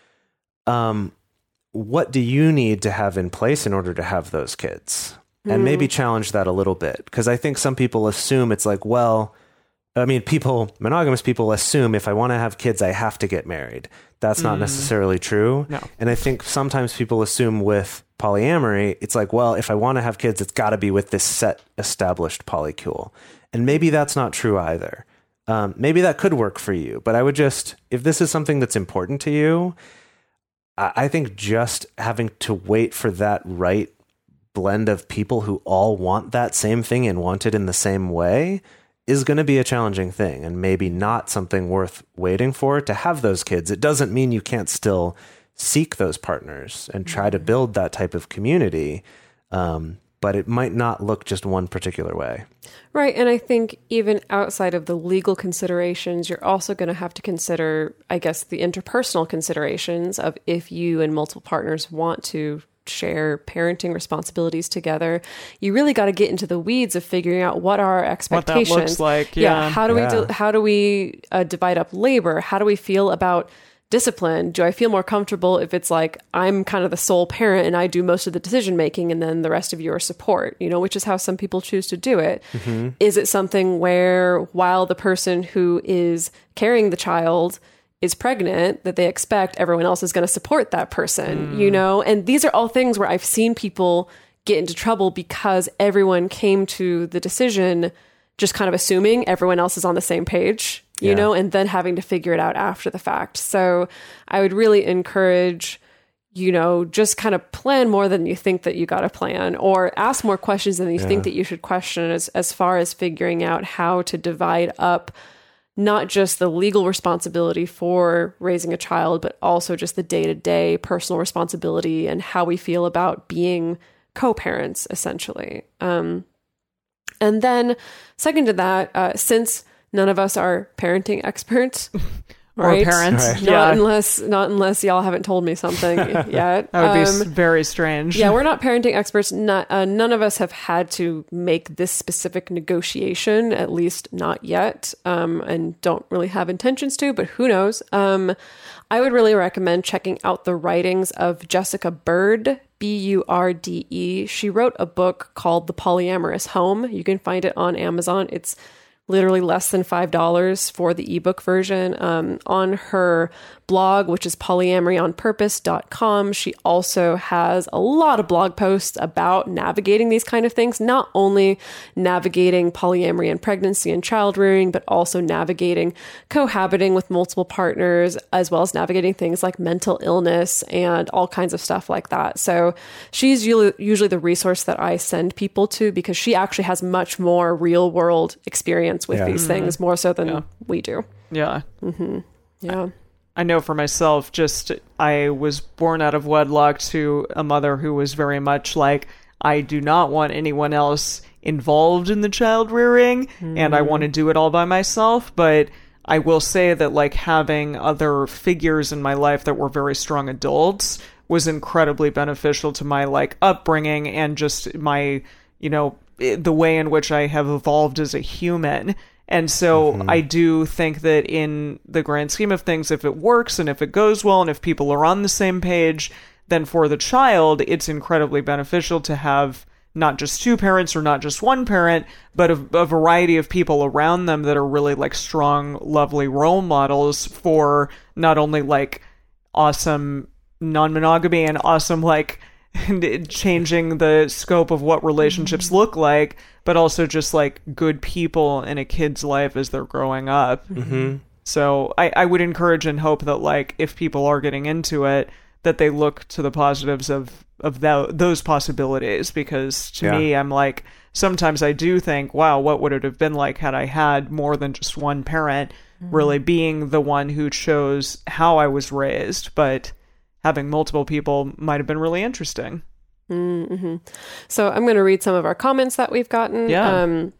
um, what do you need to have in place in order to have those kids? Mm. And maybe challenge that a little bit. Because I think some people assume it's like, well, I mean, people, monogamous people assume if I want to have kids, I have to get married. That's not mm. necessarily true. No. And I think sometimes people assume with polyamory, it's like, well, if I want to have kids, it's got to be with this set established polycule. And maybe that's not true either. Um, maybe that could work for you. But I would just, if this is something that's important to you, I, I think just having to wait for that right blend of people who all want that same thing and want it in the same way is going to be a challenging thing, and maybe not something worth waiting for to have those kids. It doesn't mean you can't still seek those partners and try to build that type of community. Um, but it might not look just one particular way. Right. And I think even outside of the legal considerations, you're also going to have to consider, I guess, the interpersonal considerations of if you and multiple partners want to share parenting responsibilities together. You really got to get into the weeds of figuring out what are our expectations. What that looks like. Yeah. yeah how do yeah. we do, how do we uh, divide up labor? How do we feel about discipline? Do I feel more comfortable if it's like I'm kind of the sole parent and I do most of the decision making and then the rest of you are support, you know, which is how some people choose to do it. Mm-hmm. Is it something where while the person who is carrying the child is pregnant, that they expect everyone else is going to support that person, mm. you know? And these are all things where I've seen people get into trouble because everyone came to the decision just kind of assuming everyone else is on the same page, you yeah. know, and then having to figure it out after the fact. So I would really encourage, you know, just kind of plan more than you think that you got to plan, or ask more questions than you yeah. think that you should question as, as far as figuring out how to divide up not just the legal responsibility for raising a child, but also just the day-to-day personal responsibility and how we feel about being co-parents, essentially. Um, and then second to that, uh, since none of us are parenting experts, right? Or parents. Right. Not Yeah. unless, not unless y'all haven't told me something yet. That would be s- Um, very strange. yeah, we're not parenting experts. Not, uh, none of us have had to make this specific negotiation, at least not yet, um, and don't really have intentions to, but who knows? Um, I would really recommend checking out the writings of Jessica Bird, B U R D E. She wrote a book called The Polyamorous Home. You can find it on Amazon. It's literally less than five dollars for the ebook version. Um, on her blog, which is polyamory on purpose dot com, she also has a lot of blog posts about navigating these kind of things, not only navigating polyamory and pregnancy and child rearing, but also navigating cohabiting with multiple partners, as well as navigating things like mental illness and all kinds of stuff like that. So she's usually, usually the resource that I send people to, because she actually has much more real world experience with Yeah. these things, more so than Yeah. we do. Yeah. Mm-hmm. Yeah. I know for myself, just I was born out of wedlock to a mother who was very much like, I do not want anyone else involved in the child rearing, mm. and I want to do it all by myself. But I will say that like having other figures in my life that were very strong adults was incredibly beneficial to my like upbringing and just my, you know, the way in which I have evolved as a human. And so mm-hmm. I do think that in the grand scheme of things, if it works and if it goes well and if people are on the same page, then for the child, it's incredibly beneficial to have not just two parents or not just one parent, but a, a variety of people around them that are really like strong, lovely role models for not only like awesome non-monogamy and awesome like changing the scope of what relationships mm-hmm. look like, but also just like good people in a kid's life as they're growing up. Mm-hmm. So I, I would encourage and hope that like if people are getting into it, that they look to the positives of of th- those possibilities, because to yeah. me, I'm like, sometimes I do think, wow, what would it have been like had I had more than just one parent mm-hmm. really being the one who chose how I was raised, but having multiple people might have been really interesting. Mm-hmm. So I'm going to read some of our comments that we've gotten. Yeah. Um,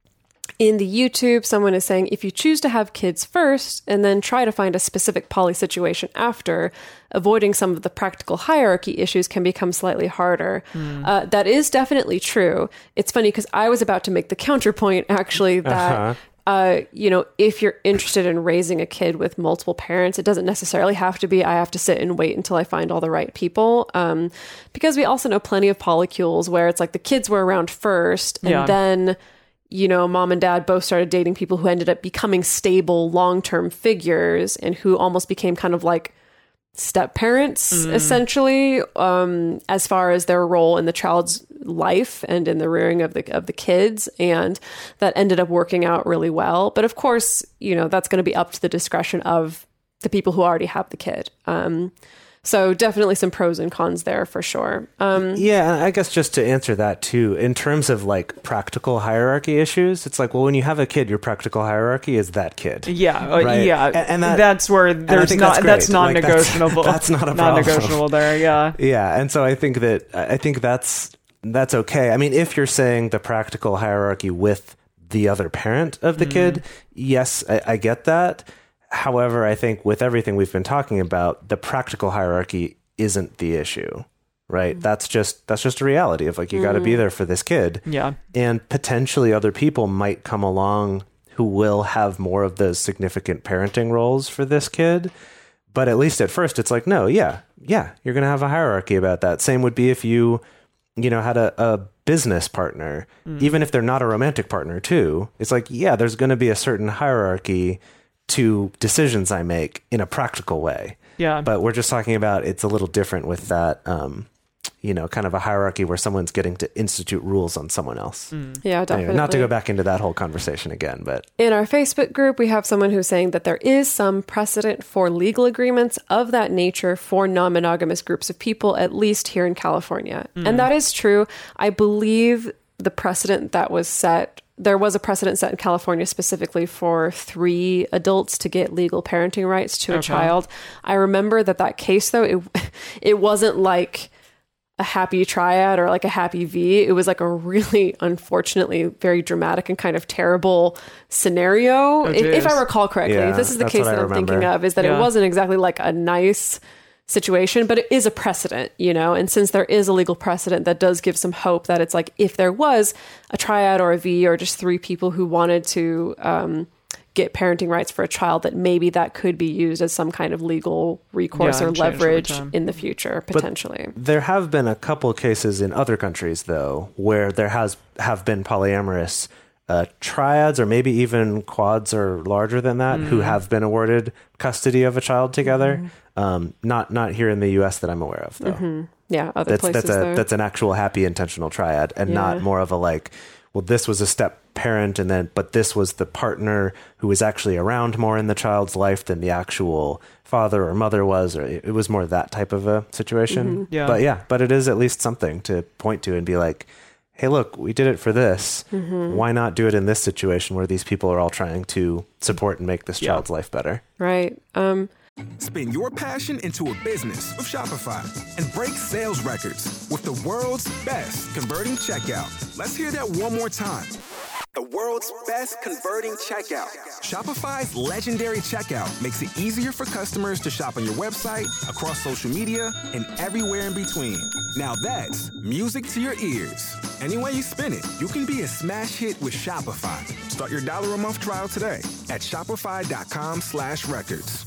in the YouTube, someone is saying, if you choose to have kids first and then try to find a specific poly situation after, avoiding some of the practical hierarchy issues can become slightly harder. Mm. Uh, that is definitely true. It's funny because I was about to make the counterpoint, actually, that... Uh-huh. Uh, you know, if you're interested in raising a kid with multiple parents, it doesn't necessarily have to be, I have to sit and wait until I find all the right people. Um, because we also know plenty of polycules where it's like the kids were around first and yeah. then, you know, mom and dad both started dating people who ended up becoming stable long-term figures and who almost became kind of like step parents, mm. essentially, um, as far as their role in the child's life and in the rearing of the of the kids, and that ended up working out really well. But of course, you know, that's going to be up to the discretion of the people who already have the kid. Um, so definitely some pros and cons there for sure. Um, yeah, and I guess just to answer that too, in terms of like practical hierarchy issues, it's like, well, when you have a kid, your practical hierarchy is that kid. Yeah, uh, right? yeah, and, and that, that's where there's not that's, that's non-negotiable. Like that's, that's not a problem. Non-negotiable there. Yeah, yeah, and so I think that I think that's that's okay. I mean, if you're saying the practical hierarchy with the other parent of the mm. kid, yes, I, I get that. However, I think with everything we've been talking about, the practical hierarchy isn't the issue, right? Mm. That's just that's just a reality of like, you mm. got to be there for this kid. Yeah. And potentially other people might come along who will have more of those significant parenting roles for this kid. But at least at first, it's like, no, yeah, yeah, you're going to have a hierarchy about that. Same would be if you, you know, had a, a business partner, mm. even if they're not a romantic partner too. It's like, yeah, there's going to be a certain hierarchy to decisions I make in a practical way. Yeah. But we're just talking about it's a little different with that, um, you know, kind of a hierarchy where someone's getting to institute rules on someone else. Mm. Yeah, definitely. Anyway, not to go back into that whole conversation again, but... In our Facebook group, we have someone who's saying that there is some precedent for legal agreements of that nature for non-monogamous groups of people, at least here in California. Mm. And that is true. I believe the precedent that was set... There was a precedent set in California specifically for three adults to get legal parenting rights to a okay. child. I remember that that case, though, it it wasn't like a happy triad or like a happy V. It was like a really, unfortunately, very dramatic and kind of terrible scenario. Oh, if, if I recall correctly, yeah, this is the case that I'm remember. thinking of, is that yeah. it wasn't exactly like a nice situation, but it is a precedent, you know, and since there is a legal precedent, that does give some hope that it's like, if there was a triad or a V or just three people who wanted to um, get parenting rights for a child, that maybe that could be used as some kind of legal recourse yeah, or leverage in the future, potentially. But there have been a couple cases in other countries, though, where there has have been polyamorous uh, triads or maybe even quads or larger than that mm. who have been awarded custody of a child together. Mm. Um, not not here in the U S that I'm aware of, though. Mm-hmm. Yeah, other that's, places. That's a there. that's an actual happy intentional triad, and yeah. not more of a like, well, this was a step parent, and then but this was the partner who was actually around more in the child's life than the actual father or mother was, or it, it was more that type of a situation. Mm-hmm. Yeah. But yeah, but it is at least something to point to and be like, hey, look, we did it for this. Mm-hmm. Why not do it in this situation where these people are all trying to support and make this yeah. child's life better? Right. Um, Spin your passion into a business with Shopify and break sales records with the world's best converting checkout. Let's hear that one more time. The world's best converting checkout. Shopify's legendary checkout makes it easier for customers to shop on your website, across social media, and everywhere in between. Now that's music to your ears. Any way you spin it, you can be a smash hit with Shopify. Start your dollar a month trial today at shopify.com slash records.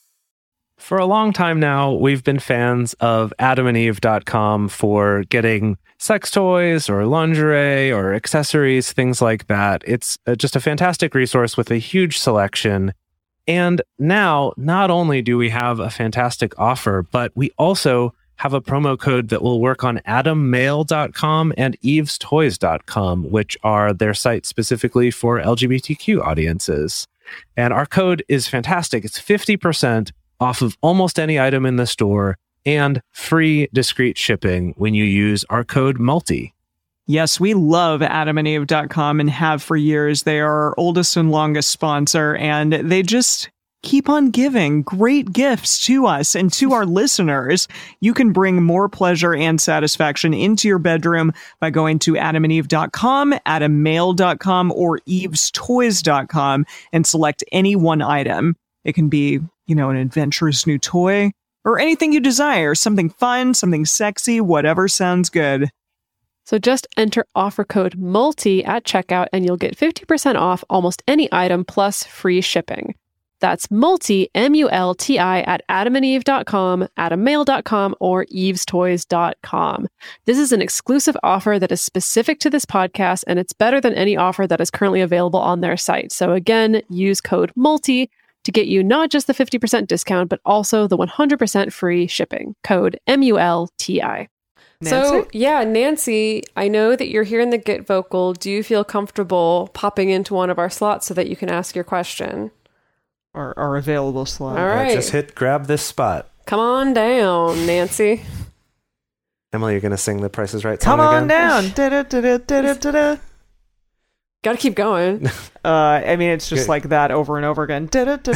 For a long time now, we've been fans of adam and eve dot com for getting sex toys or lingerie or accessories, things like that. It's just a fantastic resource with a huge selection. And now, not only do we have a fantastic offer, but we also have a promo code that will work on adam mail dot com and eves toys dot com, which are their sites specifically for L G B T Q audiences. And our code is fantastic. It's fifty percent off of almost any item in the store and free discreet shipping when you use our code MULTI. Yes, we love adam and eve dot com and have for years. They are our oldest and longest sponsor, and they just keep on giving great gifts to us and to our listeners. You can bring more pleasure and satisfaction into your bedroom by going to adam and eve dot com, adam mail dot com, or eves toys dot com and select any one item. It can be, you know, an adventurous new toy or anything you desire, something fun, something sexy, whatever sounds good. So just enter offer code MULTI at checkout and you'll get fifty percent off almost any item plus free shipping. That's MULTI, M U L T I, at adam and eve dot com, adam mail dot com, or eves toys dot com. This is an exclusive offer that is specific to this podcast, and it's better than any offer that is currently available on their site. So again, use code MULTI to get you not just the fifty percent discount, but also the one hundred percent free shipping. Code M U L T I. Nancy? So, yeah, Nancy, I know that you're here in the Get Vocal. Do you feel comfortable popping into one of our slots so that you can ask your question? Our, our available slot. All right. Uh, just hit grab this spot. Come on down, Nancy. Emily, you're going to sing the Price is Right song Come on again? down. Da-da-da-da-da-da-da. Got to keep going. Uh, I mean, it's just Good. like that over and over again.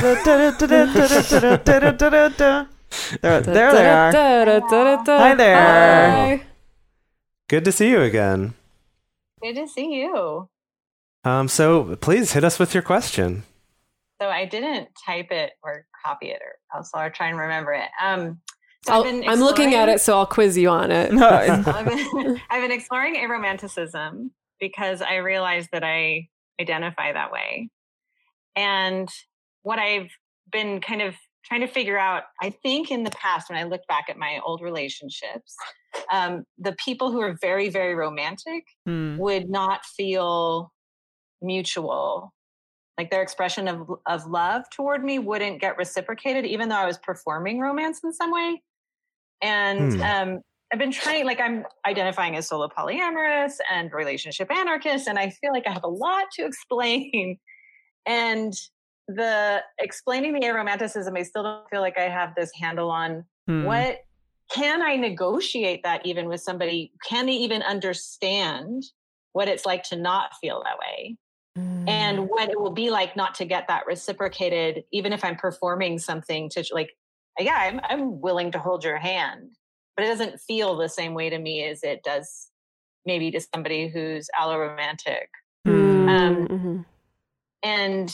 Da-da-da-da-da-da-da-da-da-da-da-da-da. There, there they are. Hi there. Hi. Good to see you again. Good to see you. Um, so please hit us with your question. So I didn't type it or copy it, or else I'll try and remember it. Um, so I'll- I've been I'm looking at exploring- it, so I'll quiz you on it. No, I've been, I've been exploring aromanticism because I realized that I identify that way. And what I've been kind of trying to figure out, I think in the past, when I look back at my old relationships, um, the people who are very, very romantic Hmm. would not feel mutual. Like their expression of of love toward me wouldn't get reciprocated, even though I was performing romance in some way. And Hmm. um, I've been trying, like I'm identifying as solo polyamorous and relationship anarchist, and I feel like I have a lot to explain. And the explaining the aromanticism, I still don't feel like I have this handle on Hmm. what can I negotiate that even with somebody? Can they even understand what it's like to not feel that way? And what it will be like not to get that reciprocated, even if I'm performing something to like, yeah, I'm, I'm willing to hold your hand, but it doesn't feel the same way to me as it does maybe to somebody who's alloromantic. Hmm. Um, Mhm. And,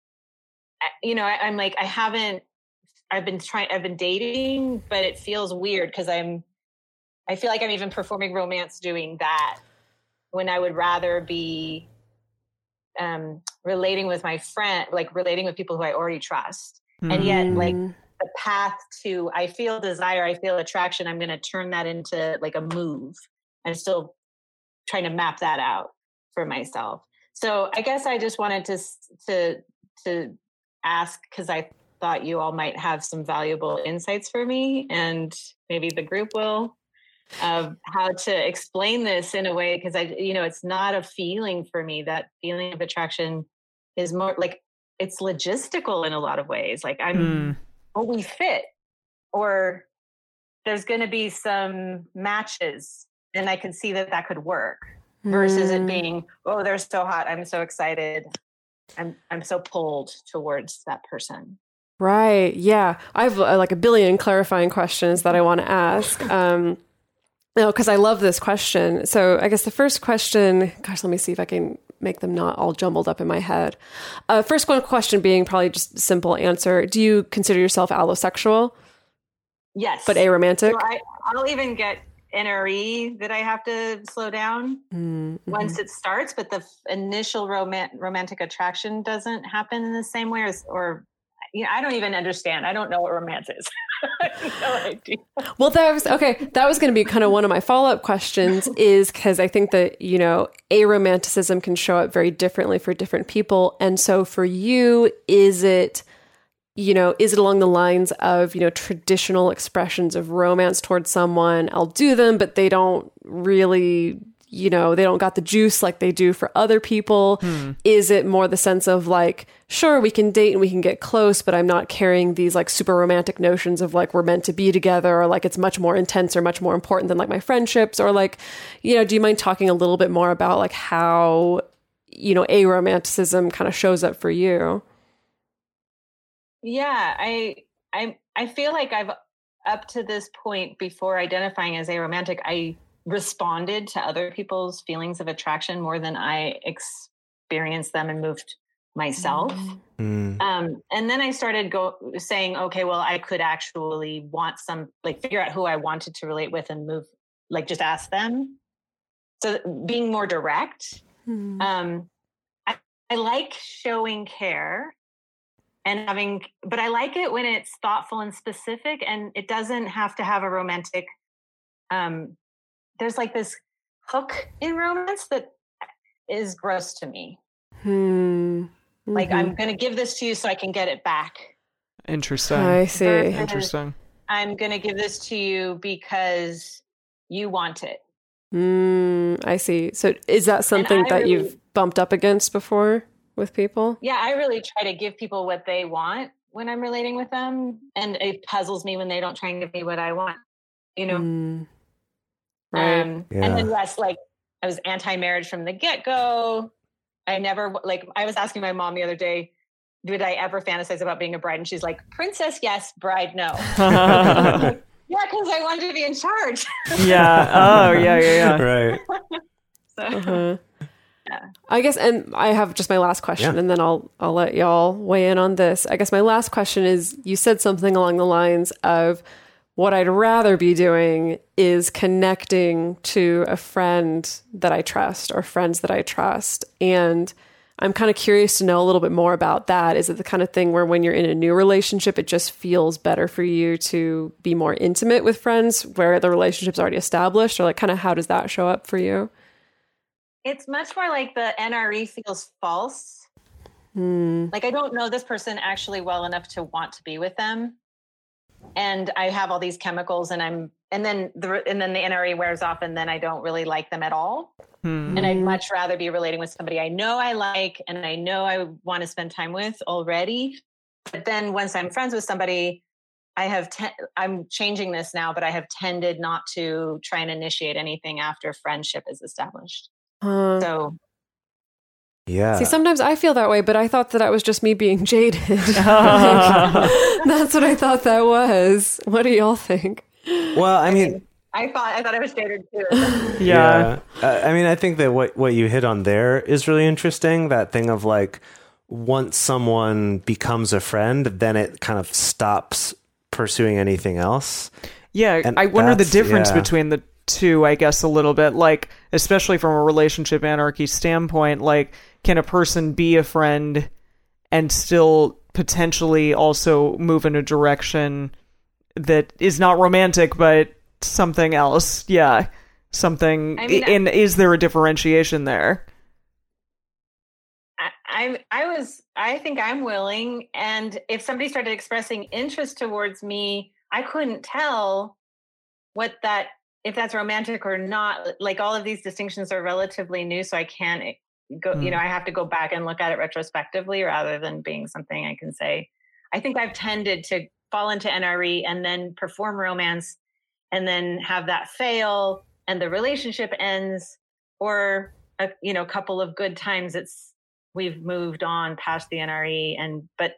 you know, I, I'm like, I haven't, I've been trying, I've been dating, but it feels weird because I'm, I feel like I'm even performing romance doing that when I would rather be um, relating with my friend, like relating with people who I already trust. And yet like Mm. the path to, I feel desire, I feel attraction, I'm going to turn that into like a move. I'm still trying to map that out for myself. So I guess I just wanted to, to, to ask, cause I thought you all might have some valuable insights for me, and maybe the group will, of how to explain this in a way. Cause I, you know, it's not a feeling for me. That feeling of attraction is more like, it's logistical in a lot of ways. Like I'm, Hmm. oh, we fit, or there's going to be some matches, and I can see that that could work versus it Mm. being, oh, they're so hot, I'm so excited, I'm I'm so pulled towards that person. Right. Yeah. I have uh, like a billion clarifying questions that I want to ask. Um, no, because I love this question. So I guess the first question, gosh, let me see if I can make them not all jumbled up in my head. Uh, first one question being probably just a simple answer. Do you consider yourself allosexual, Yes, but aromantic? So I, I'll even get N R E that I have to slow down Mm, mhm. once it starts, but the f- initial romant- romantic attraction doesn't happen in the same way, as, or you know, I don't even understand. I don't know what romance is. I have no idea. Well, that was okay. That was going to be kind of one of my follow up questions, is because I think that, you know, aromanticism can show up very differently for different people. And so for you, is it, you know, is it along the lines of, you know, traditional expressions of romance towards someone? I'll do them, but they don't really, you know, they don't got the juice like they do for other people. Is it more the sense of like, sure, we can date and we can get close, but I'm not carrying these like super romantic notions of like we're meant to be together, or like it's much more intense or much more important than like my friendships? Or like, you know, do you mind talking a little bit more about like how, you know, aromanticism kind of shows up for you? Yeah, I I I feel like I've up to this point before identifying as aromantic, I responded to other people's feelings of attraction more than I experienced them and moved myself. Mm. Um, and then I started go saying, okay, well, I could actually want some, like figure out who I wanted to relate with and move, like just ask them. So being more direct. Hmm. Um, I, I like showing care and having, but I like it when it's thoughtful and specific, and it doesn't have to have a romantic, um, there's like this hook in romance that is gross to me. Hmm. Like, Mhm. I'm going to give this to you so I can get it back. Interesting. I see. Versus Interesting. I'm going to give this to you because you want it. Mm, I see. So is that something I that really- you've bumped up against before with people? Yeah, I really try to give people what they want when I'm relating with them. And it puzzles me when they don't try and give me what I want, you know? Mm. Right. Um, Yeah. And then yes, like I was anti-marriage from the get-go. I never, like, I was asking my mom the other day, did I ever fantasize about being a bride? And she's like, princess, yes, bride, no. Yeah, because I wanted to be in charge. Yeah. Oh, yeah, yeah, yeah. Right. So, Uh-huh. Yeah. I guess, and I have just my last question, Yeah. and then I'll I'll let y'all weigh in on this. I guess my last question is: you said something along the lines of, "What I'd rather be doing is connecting to a friend that I trust or friends that I trust," and I'm kind of curious to know a little bit more about that. Is it the kind of thing where when you're in a new relationship, it just feels better for you to be more intimate with friends where the relationship's already established, or like kind of how does that show up for you? it's much more like the N R E feels false. Hmm. Like I don't know this person actually well enough to want to be with them. And I have all these chemicals and I'm, and then the, and then the N R E wears off and then I don't really like them at all. Hmm. And I'd much rather be relating with somebody I know I like and I know I want to spend time with already. But then once I'm friends with somebody, I have, te- I'm changing this now, but I have tended not to try and initiate anything after friendship is established. Huh. So Yeah. See, sometimes I feel that way, but I thought that that was just me being jaded. Like, that's what I thought that was. What do y'all think? Well, I mean, I thought, I thought I was jaded too. Yeah. Uh, I mean, I think that what, what you hit on there is really interesting. That thing of like, once someone becomes a friend, then it kind of stops pursuing anything else. Yeah, And I wonder the that's- difference yeah. between the two, I guess, a little bit. Like, especially from a relationship anarchy standpoint, like, can a person be a friend and still potentially also move in a direction that is not romantic, but something else? Yeah, something. I mean, and is there a differentiation there? I, I I was I think I'm willing, and if somebody started expressing interest towards me, I couldn't tell what that if that's romantic or not. Like all of these distinctions are relatively new, so I can't go. Mm. You know, I have to go back and look at it retrospectively rather than being something I can say. I think I've tended to fall into N R E and then perform romance, and then have that fail, and the relationship ends, or a you know couple of good times. It's we've moved on past the N R E, and but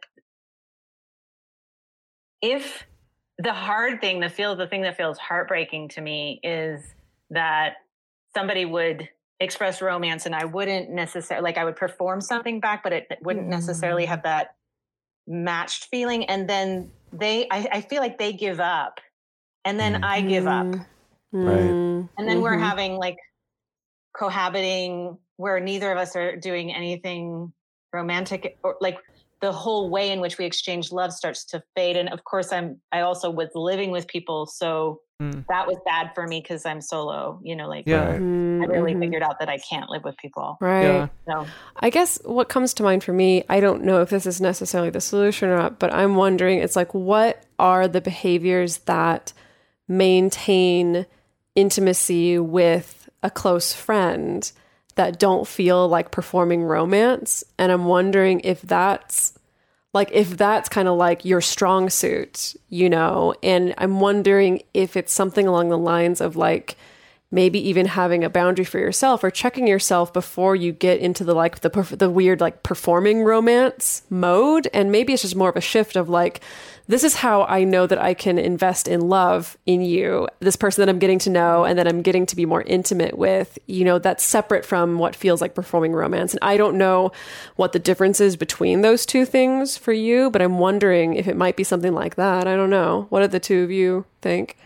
if the hard thing, the feel the thing that feels heartbreaking to me is that somebody would express romance and I wouldn't necessarily like I would perform something back, but it wouldn't necessarily have that matched feeling, and then they I, I feel like they give up, and then Mm. I give up, Right. Mm. and then we're Mhm. having like cohabiting where neither of us are doing anything romantic, or like the whole way in which we exchange love starts to fade. And of course I'm I also was living with people, so Mm. that was bad for me because I'm solo, you know, like Yeah. Right. Mm, I really mhm. figured out that I can't live with people. Right. Yeah. So I guess what comes to mind for me, I don't know if this is necessarily the solution or not, but I'm wondering, it's like, what are the behaviors that maintain intimacy with a close friend that don't feel like performing romance? And I'm wondering if that's like, if that's kind of like your strong suit, you know, and I'm wondering if it's something along the lines of like maybe even having a boundary for yourself or checking yourself before you get into the like the perf- the weird like performing romance mode. And maybe it's just more of a shift of like, this is how I know that I can invest in love in you, this person that I'm getting to know and that I'm getting to be more intimate with, you know, that's separate from what feels like performing romance. And I don't know what the difference is between those two things for you, but I'm wondering if it might be something like that. I don't know. What do the two of you think?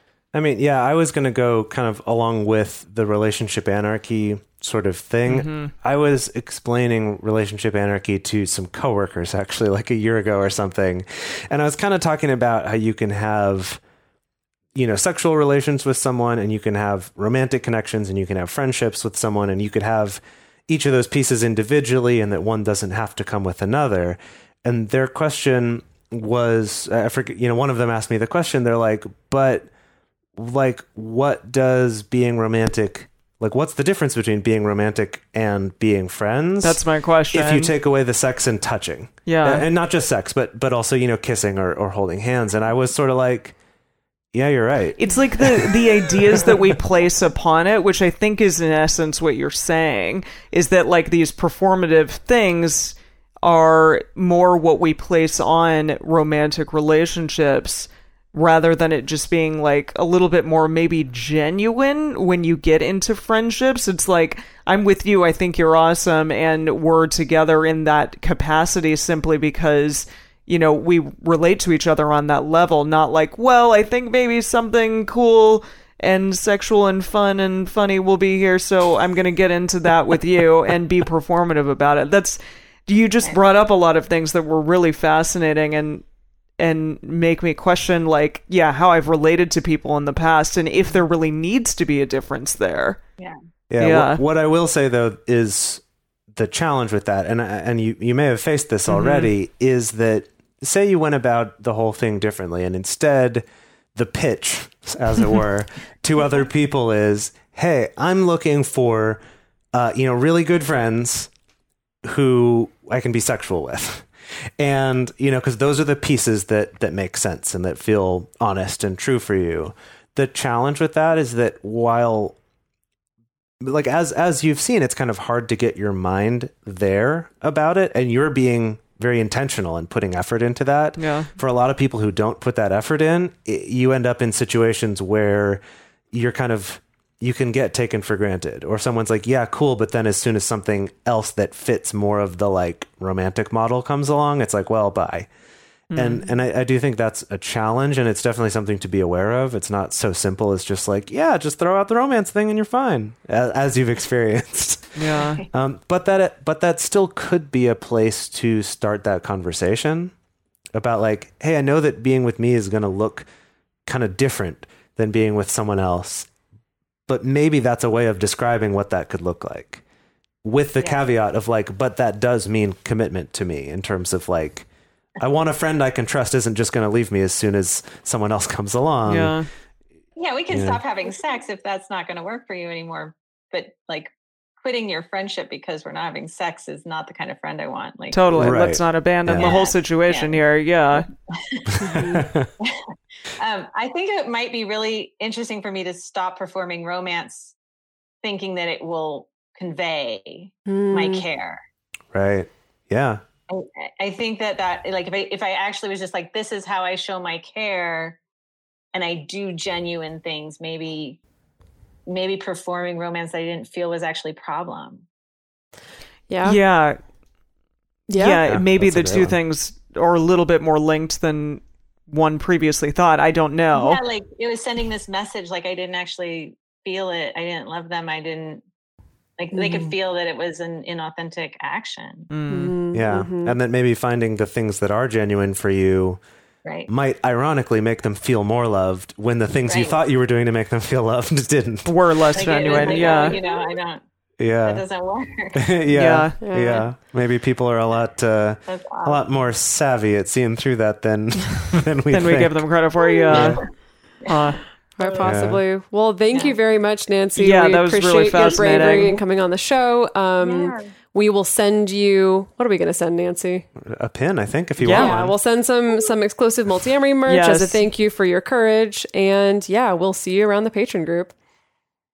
I mean, yeah, I was going to go kind of along with the relationship anarchy sort of thing. Mm-hmm. I was explaining relationship anarchy to some coworkers actually like a year ago or something. And I was kind of talking about how you can have, you know, sexual relations with someone and you can have romantic connections and you can have friendships with someone and you could have each of those pieces individually and that one doesn't have to come with another. And their question was, I forget, you know, one of them asked me the question, they're like, but like, what does being romantic, like, what's the difference between being romantic and being friends? That's my question. If you take away the sex and touching. Yeah. And not just sex, but but also, you know, kissing or, or holding hands. And I was sort of like, yeah, you're right. It's like the, the ideas that we place upon it, which I think is in essence what you're saying, is that like these performative things are more what we place on romantic relationships rather than it just being like a little bit more maybe genuine when you get into friendships. It's like, I'm with you, I think you're awesome, and we're together in that capacity simply because, you know, we relate to each other on that level, not like, well, I think maybe something cool and sexual and fun and funny will be here, so I'm going to get into that with you and be performative about it. That's, you just brought up a lot of things that were really fascinating and and make me question, like, yeah, how I've related to people in the past and if there really needs to be a difference there. Yeah. Yeah. Yeah. What, what I will say, though, is the challenge with that, and and you, you may have faced this already, mm-hmm. is that say you went about the whole thing differently and instead the pitch, as it were, to other people is, hey, I'm looking for, uh, you know, really good friends who I can be sexual with. And, you know, because those are the pieces that, that make sense and that feel honest and true for you. The challenge with that is that while, like, as as you've seen, it's kind of hard to get your mind there about it. And you're being very intentional and putting effort into that. Yeah. For a lot of people who don't put that effort in, it, you end up in situations where you're kind of, you can get taken for granted, or someone's like, yeah, cool. But then as soon as something else that fits more of the like romantic model comes along, it's like, well, bye. Mm. And, and I, I do think that's a challenge, and it's definitely something to be aware of. It's not so simple as just like, yeah, just throw out the romance thing and you're fine, as, as you've experienced. Yeah. Um, but that, but that still could be a place to start that conversation about like, hey, I know that being with me is going to look kind of different than being with someone else. But maybe that's a way of describing what that could look like, with the yeah. caveat of like, but that does mean commitment to me in terms of like, I want a friend I can trust isn't just going to leave me as soon as someone else comes along. Yeah. Yeah, we can Yeah. stop having sex if that's not going to work for you anymore. But like quitting your friendship because we're not having sex is not the kind of friend I want. Like Totally. Right. Let's not abandon Yeah. the whole situation Yeah. here. Yeah. um, I think it might be really interesting for me to stop performing romance, thinking that it will convey Mm. my care. Right. Yeah. I, I think that that like if I if I actually was just like, this is how I show my care, and I do genuine things, maybe maybe performing romance I didn't feel was actually a problem. Yeah. Yeah. Yeah. Yeah. Yeah, Maybe the that's a two great one. things are a little bit more linked than one previously thought. I don't know. Yeah, like it was sending this message like I didn't actually feel it. I didn't love them. I didn't like they could Mm. feel that it was an inauthentic action. Mm. Mm, Yeah. mhm. And then maybe finding the things that are genuine for you Right. might ironically make them feel more loved when the things you Right. thought you were doing to make them feel loved didn't. We're less Like, it was genuine. like, Yeah. oh, you know, I don't that Yeah. doesn't work. yeah. Yeah. Yeah. Yeah. Maybe people are a lot uh, That's a odd. lot more savvy at seeing through that than than we Then we think. give them credit for. Yeah. Uh, Quite possibly. Well, thank you Yeah. very much, Nancy. Yeah, we that was really appreciate your bravery fascinating. and coming on the show. Um, Yeah. We will send you. What are we going to send, Nancy? a pin, I think, if you Yeah. want Yeah, one. we'll send some some exclusive Multiamory merch as a Yes. thank you for your courage. And yeah, we'll see you around the patron group.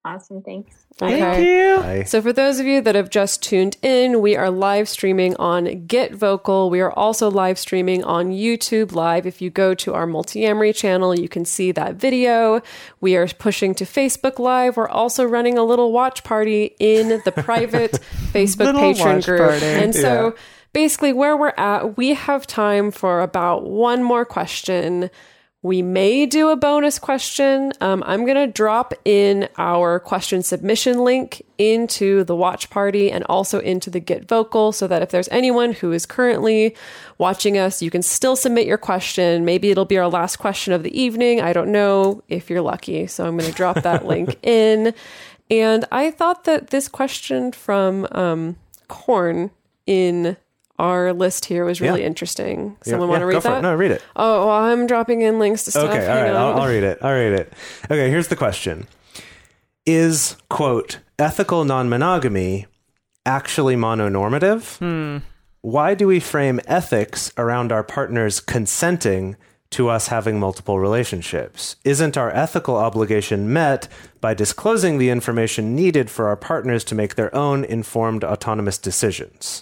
Awesome. Thanks. Okay. Thank you. Bye. So for those of you that have just tuned in, we are live streaming on Get Vocal. We are also live streaming on YouTube Live. If you go to our Multiamory channel, you can see that video. We are pushing to Facebook Live. We're also running a little watch party in the private Facebook Little patron watch group. party. And so Yeah. basically where we're at, we have time for about one more question. We may do a bonus question. Um, I'm going to drop in our question submission link into the watch party and also into the Get Vocal so that if there's anyone who is currently watching us, you can still submit your question. Maybe it'll be our last question of the evening. I don't know if you're lucky. So I'm going to drop that link in. And I thought that this question from um, Korn in our list here was really Yeah. interesting. Yeah, Someone yeah, want to read go for that? it. No, read it. Oh, well, I'm dropping in links to stuff. Okay, all Hang right. on. I'll, I'll read it. I'll read it. Okay, here's the question. Is, quote, ethical non-monogamy actually mononormative? Hmm. Why do we frame ethics around our partners consenting to us having multiple relationships? Isn't our ethical obligation met by disclosing the information needed for our partners to make their own informed, autonomous decisions?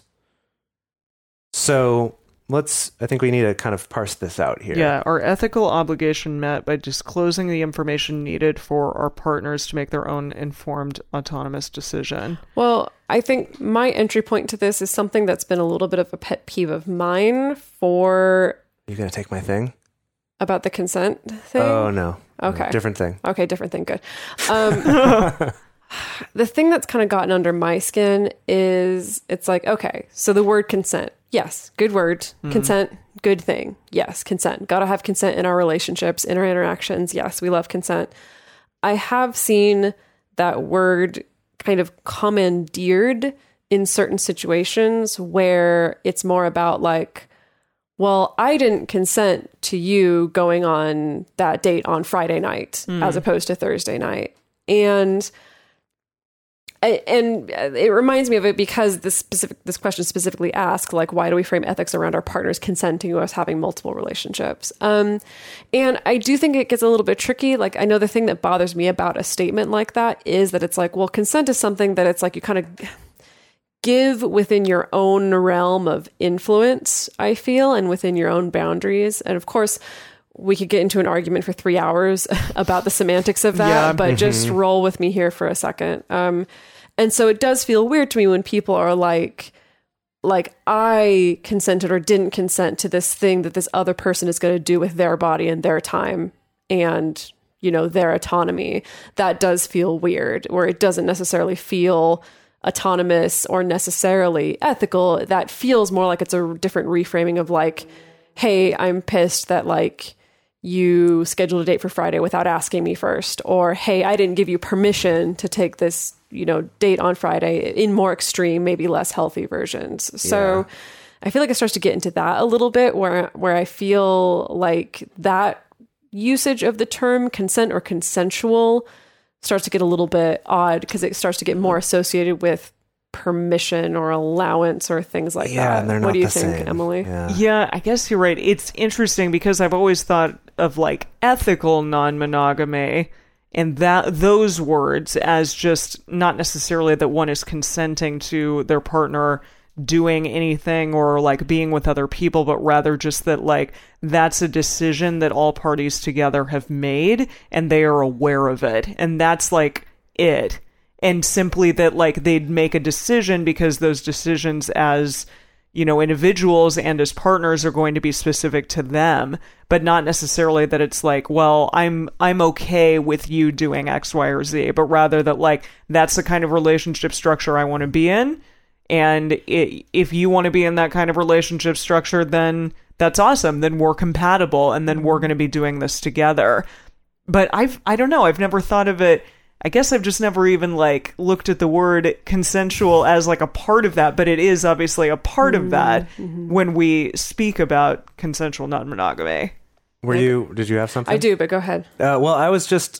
So let's, I think we need to kind of parse this out here. Yeah, our ethical obligation met by disclosing the information needed for our partners to make their own informed, autonomous decision. Well, I think my entry point to this is something that's been a little bit of a pet peeve of mine for You gonna take my thing? about the consent thing. Oh no. Okay. Different thing. Okay, different thing. Good. Um, the thing that's kind of gotten under my skin is it's like, okay, so the word consent. Yes, good word. Mm-hmm. Consent, good thing. Yes, consent. Got to have consent in our relationships, in our interactions. Yes, we love consent. I have seen that word kind of commandeered in certain situations where it's more about like, well, I didn't consent to you going on that date on Friday night as opposed to Thursday night. And and it reminds me of it because this specific this question specifically asks, like, why do we frame ethics around our partners consenting to us having multiple relationships? Um, and I do think it gets a little bit tricky. Like, I know the thing that bothers me about a statement like that is that it's like, well, consent is something that it's like you kind of give within your own realm of influence, I feel, and within your own boundaries. And of course, we could get into an argument for three hours about the semantics of that, Yeah. but just roll with me here for a second. Um, and so it does feel weird to me when people are like, like I consented or didn't consent to this thing that this other person is going to do with their body and their time and, you know, their autonomy. That does feel weird, or it doesn't necessarily feel autonomous or necessarily ethical. That feels more like it's a different reframing of like, hey, I'm pissed that like you scheduled a date for Friday without asking me first, or hey, I didn't give you permission to take this, you know, date on Friday, in more extreme, maybe less healthy versions. So Yeah. I feel like it starts to get into that a little bit where where I feel like that usage of the term consent or consensual starts to get a little bit odd because it starts to get more associated with permission or allowance or things like Yeah, that. and they're What not do you the think, same. Emily? Yeah. Yeah, I guess you're right. It's interesting because I've always thought of like ethical non-monogamy and that those words as just not necessarily that one is consenting to their partner doing anything or like being with other people, but rather just that like that's a decision that all parties together have made and they are aware of it. And that's like it. And simply that like they'd make a decision because those decisions as, you know, individuals and as partners are going to be specific to them, but not necessarily that it's like, well, I'm I'm okay with you doing X, Y, or Z, but rather that like that's the kind of relationship structure I want to be in. And it, if you want to be in that kind of relationship structure, then that's awesome. Then we're compatible and then we're going to be doing this together. But I've, I don't know. I've never thought of it. I guess I've just never even like looked at the word consensual as like a part of that, but it is obviously a part of that when we speak about consensual non-monogamy. Were you, did you have something? I do, but go ahead. Uh, well, I was just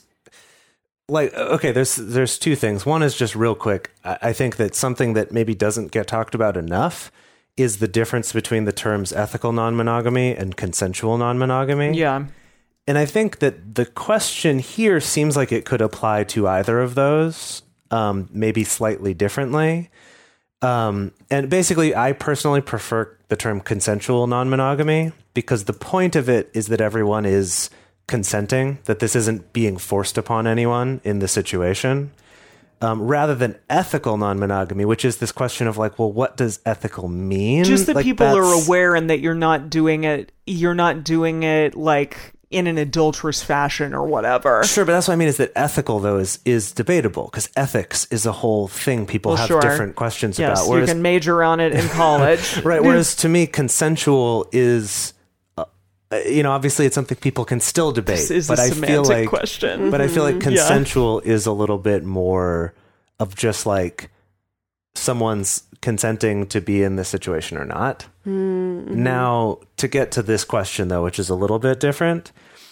like, okay, there's there's two things. One is just real quick. I, I think that something that maybe doesn't get talked about enough is the difference between the terms ethical non-monogamy and consensual non-monogamy. Yeah. and I think that the question here seems like it could apply to either of those, um, maybe slightly differently. Um, and basically, I personally prefer the term consensual non-monogamy because the point of it is that everyone is consenting, that this isn't being forced upon anyone in the situation, um, rather than ethical non-monogamy, which is this question of like, well, what does ethical mean? Just that like, people are that's- aware and that you're not doing it, you're not doing it like in an adulterous fashion or whatever. Sure, but that's what I mean is that ethical, though, is, is debatable because ethics is a whole thing people Well, have sure. different questions Yes, about. you Whereas, can major on it in college. right, whereas to me, consensual is, uh, you know, obviously it's something people can still debate. This is but a I semantic feel like, question. But I feel like Yeah. consensual is a little bit more of just like someone's consenting to be in this situation or not. Mm-hmm. Now, to get to this question, though, which is a little bit different,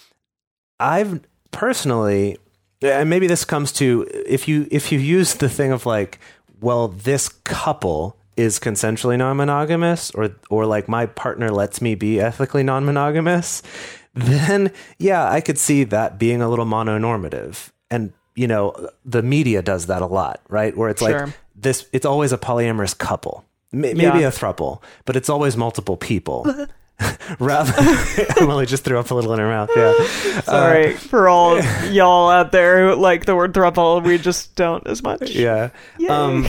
I've personally, and maybe this comes to if you if you use the thing of like, well, this couple is consensually non-monogamous, or or like my partner lets me be ethically non-monogamous, then yeah, I could see that being a little mononormative. And you know, the media does that a lot, right? Where it's Sure. like this, it's always a polyamorous couple, M- maybe Yeah. a throuple, but it's always multiple people. Rather, Emily just threw up a little in her mouth. Yeah, Sorry for all y'all out there who like the word throuple. We just don't as much. yeah. Yay. Um,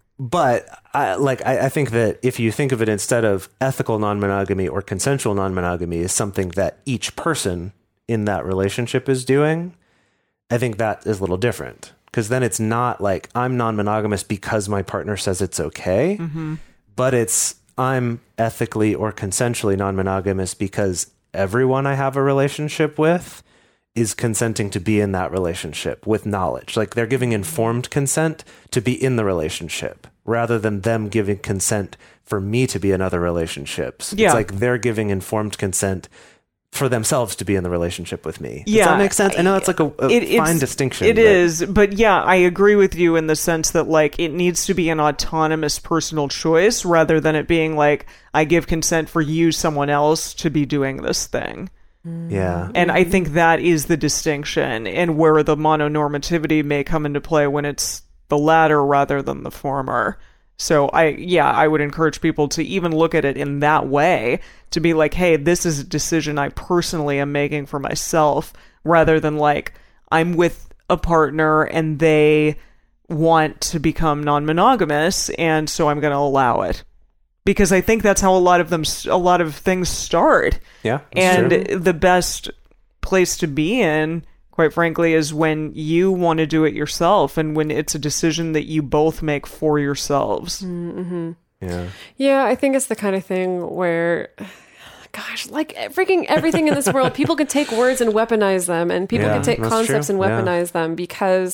but I, like, I, I think that if you think of it instead of ethical non-monogamy or consensual non-monogamy as something that each person in that relationship is doing, I think that is a little different because then it's not like I'm non-monogamous because my partner says it's okay, Mm-hmm. but it's I'm ethically or consensually non-monogamous because everyone I have a relationship with is consenting to be in that relationship with knowledge. Like they're giving informed consent to be in the relationship rather than them giving consent for me to be in other relationships. Yeah. It's like they're giving informed consent for themselves to be in the relationship with me. Does Yeah, that make sense? I know it's like a, a It- it's- fine distinction. It but- is, but yeah, I agree with you in the sense that like it needs to be an autonomous personal choice rather than it being like I give consent for you, someone else, to be doing this thing. Yeah. And I think that is the distinction and where the mononormativity may come into play when it's the latter rather than the former. So I, yeah, I would encourage people to even look at it in that way, to be like, hey, this is a decision I personally am making for myself, rather than like, I'm with a partner and they want to become non-monogamous, and so I'm going to allow it. Because I think that's how a lot of them, a lot of things start. Yeah. that's And true. the best place to be in, quite frankly, is when you want to do it yourself and when it's a decision that you both make for yourselves. Yeah. Yeah, I think it's the kind of thing where, gosh, like freaking everything in this world, people can take words and weaponize them, and people Yeah, can take that's concepts true. and Yeah. weaponize them because,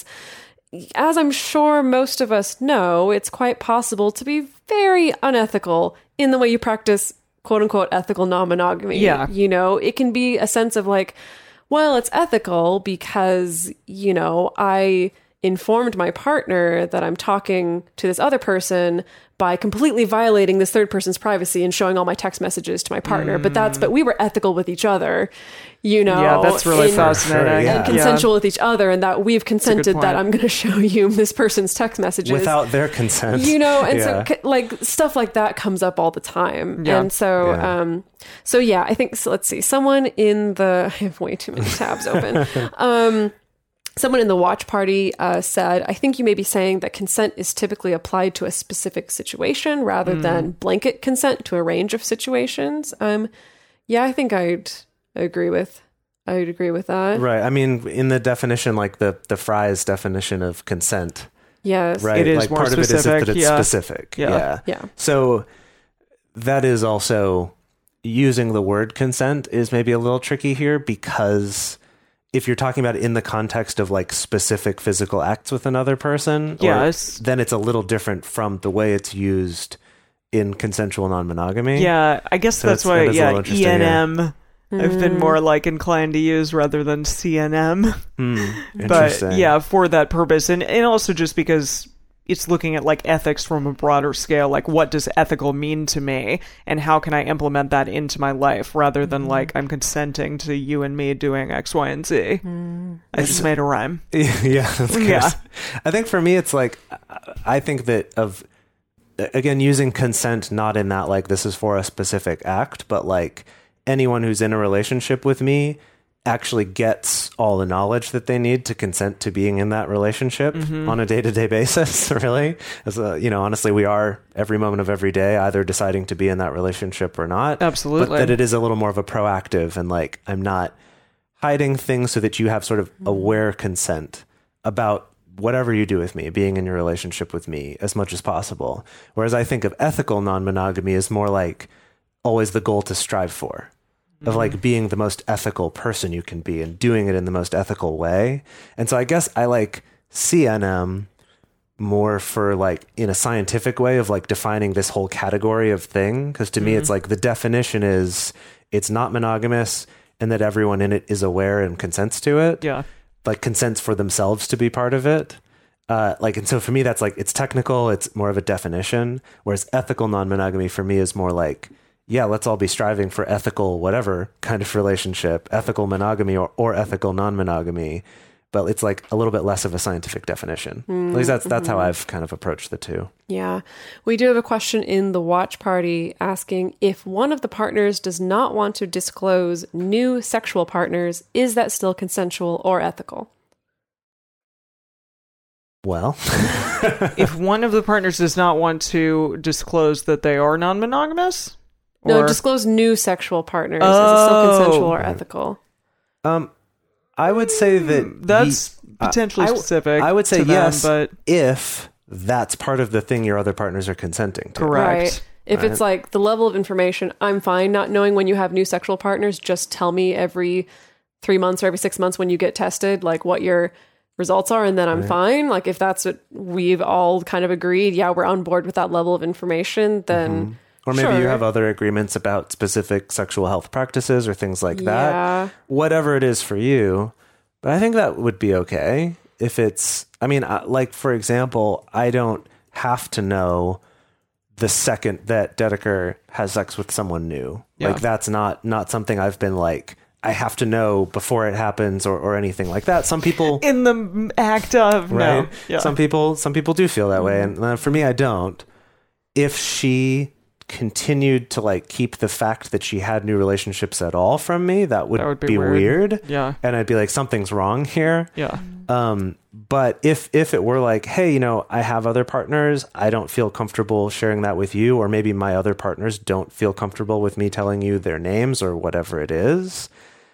as I'm sure most of us know, it's quite possible to be very unethical in the way you practice quote unquote ethical non-monogamy. Yeah. You know, it can be a sense of like, well, it's ethical because, you know, I informed my partner that I'm talking to this other person by completely violating this third person's privacy and showing all my text messages to my partner. But that's, but we were ethical with each other, you know. Yeah, that's really in- fascinating. Sure, yeah. And consensual with each other, and that we've consented point. that I'm going to show you this person's text messages. Without their consent. You know, and Yeah. so c- like stuff like that comes up all the time. Yeah. And so, Yeah. um, so yeah, I think, so let's see, someone in the, I have way too many tabs open. Um, Someone in the watch party uh, said, I think you may be saying that consent is typically applied to a specific situation rather Hmm. than blanket consent to a range of situations. Um, yeah, I think I'd agree with, I'd agree with that. Right. I mean, in the definition, like the, the Fry's definition of consent, Yes. right? It is like more part of it is specific, that it's yeah. specific. Yeah. Yeah. Yeah. So that is also using the word consent is maybe a little tricky here because if you're talking about it in the context of like specific physical acts with another person, or- Yes. then it's a little different from the way it's used in consensual non-monogamy. Yeah, I guess So that's it's- why, that is a yeah, little interesting, E N M I've Mm. been more like inclined to use rather than C N M. Hmm. But Interesting. yeah, for that purpose. And, and also just because it's looking at like ethics from a broader scale, like what does ethical mean to me and how can I implement that into my life rather than like I'm consenting to you and me doing X, Y, and Z. Mm. I just made a rhyme. Yeah, that's good. Yeah. I think for me, it's like, I think that of, again, using consent not in that like this is for a specific act, but like anyone who's in a relationship with me actually gets all the knowledge that they need to consent to being in that relationship mm-hmm. on a day-to-day basis, really. As a, you know, honestly, we are every moment of every day either deciding to be in that relationship or not. Absolutely. But that it is a little more of a proactive and like, I'm not hiding things so that you have sort of aware consent about whatever you do with me, being in your relationship with me as much as possible. Whereas I think of ethical non-monogamy as more like always the goal to strive for. Of like being the most ethical person you can be and doing it in the most ethical way. And so I guess I like C N M more for like in a scientific way of like defining this whole category of thing. Cause to mm-hmm. me, it's like the definition is it's not monogamous and that everyone in it is aware and consents to it. Yeah. Like consents for themselves to be part of it. Uh, like, and so for me, that's like, it's technical. It's more of a definition. Whereas ethical non-monogamy for me is more like, yeah, let's all be striving for ethical, whatever kind of relationship, ethical monogamy or, or ethical non-monogamy. But it's like a little bit less of a scientific definition. Mm, At least that's, that's mm-hmm. how I've kind of approached the two. Yeah. We do have a question in the watch party asking if one of the partners does not want to disclose new sexual partners, is that still consensual or ethical? Well, if one of the partners does not want to disclose that they are non-monogamous? No, or... disclose new sexual partners. Oh. Is it still consensual or ethical? Um, I would say that that's ye- potentially uh, specific. I, I would say to them, yes, but if that's part of the thing your other partners are consenting to. Correct. Right. If Right. it's like the level of information, I'm fine not knowing when you have new sexual partners. Just tell me every three months or every six months when you get tested, like what your results are, and then I'm Right. fine. Like if that's what we've all kind of agreed, yeah, we're on board with that level of information, then. Mm-hmm. Or maybe sure. you have other agreements about specific sexual health practices or things like Yeah. that. Whatever it is for you. But I think that would be okay if it's, I mean, uh, like, for example, I don't have to know the second that Dedeker has sex with someone new. Yeah. Like, that's not, not something I've been like, I have to know before it happens or, or anything like that. Some people... in the act of, right? no. Yeah. Some people, some people do feel that way. And uh, for me, I don't. If she continued to like keep the fact that she had new relationships at all from me, that would, That would be be weird. weird. Yeah. And I'd be like, something's wrong here. Yeah. Um, but if if it were like, hey, you know, I have other partners, I don't feel comfortable sharing that with you, or maybe my other partners don't feel comfortable with me telling you their names or whatever it is,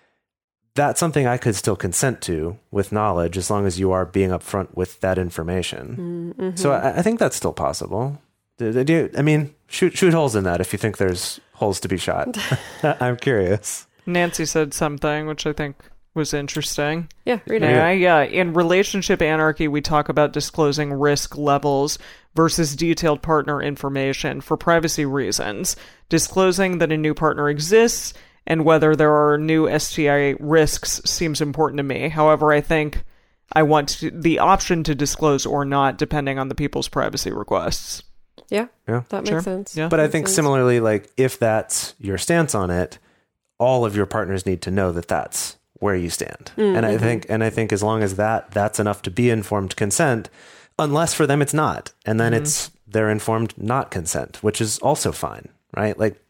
that's something I could still consent to with knowledge, as long as you are being upfront with that information. Mm-hmm. So I, I think that's still possible. Do, do, I mean, shoot shoot holes in that if you think there's holes to be shot. I'm curious. Nancy said something which I think was interesting. Yeah, read it. Yeah, yeah. In Relationship Anarchy, we talk about disclosing risk levels versus detailed partner information for privacy reasons. Disclosing that a new partner exists and whether there are new S T I risks seems important to me. However, I think I want to, the option to disclose or not, depending on the people's privacy requests. Yeah, Yeah. that makes Sure. sense. Yeah. But I Makes think sense. similarly, like if that's your stance on it, all of your partners need to know that that's where you stand. Mm-hmm. And I think, and I think as long as that, that's enough to be informed consent, unless for them it's not. And then Mm-hmm. it's, they're informed not consent, which is also fine, right? Like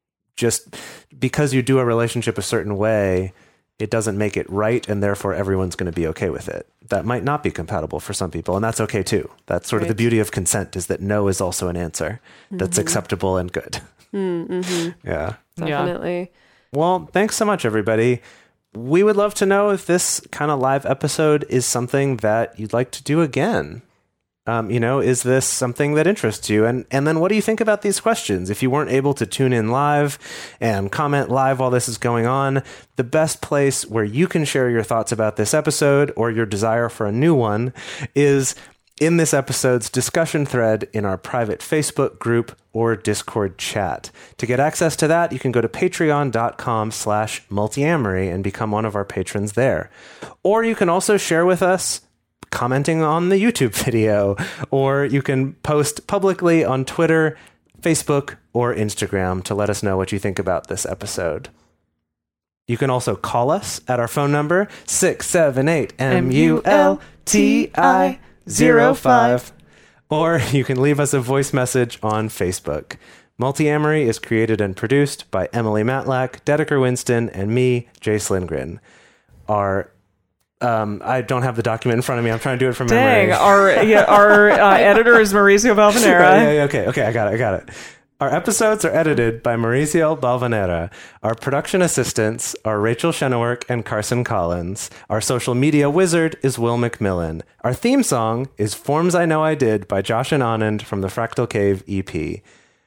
just because you do a relationship a certain way, it doesn't make it right, and therefore everyone's going to be okay with it. That might not be compatible for some people, and that's okay too. That's sort of the Right. beauty of consent, is that no is also an answer that's Mm-hmm. acceptable and good. Mm-hmm. Yeah. Definitely. Well, thanks so much, everybody. We would love to know if this kind of live episode is something that you'd like to do again. Um, you know, is this something that interests you? And and then what do you think about these questions? If you weren't able to tune in live and comment live while this is going on, the best place where you can share your thoughts about this episode or your desire for a new one is in this episode's discussion thread in our private Facebook group or Discord chat. To get access to that, you can go to patreon.com slash multiamory and become one of our patrons there. Or you can also share with us commenting on the YouTube video, or you can post publicly on Twitter, Facebook, or Instagram to let us know what you think about this episode. You can also call us at our phone number, six seven eight M U L T I zero five, or you can leave us a voice message on Facebook. Multiamory is created and produced by Emily Matlack, Dedeker Winston, and me, Jace Lindgren. Our Um, I don't have the document in front of me. I'm trying to do it from memory. Dang, our yeah, our uh, editor is Mauricio Balvanera. yeah, yeah, okay, okay, I got it, I got it. Our episodes are edited by Mauricio Balvanera. Our production assistants are Rachel Shennewerk and Carson Collins. Our social media wizard is Will McMillan. Our theme song is Forms I Know I Did by Josh and Anand from the Fractal Cave E P.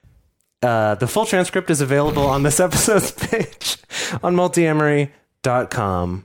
Uh, the full transcript is available on this episode's page on multiamory dot com.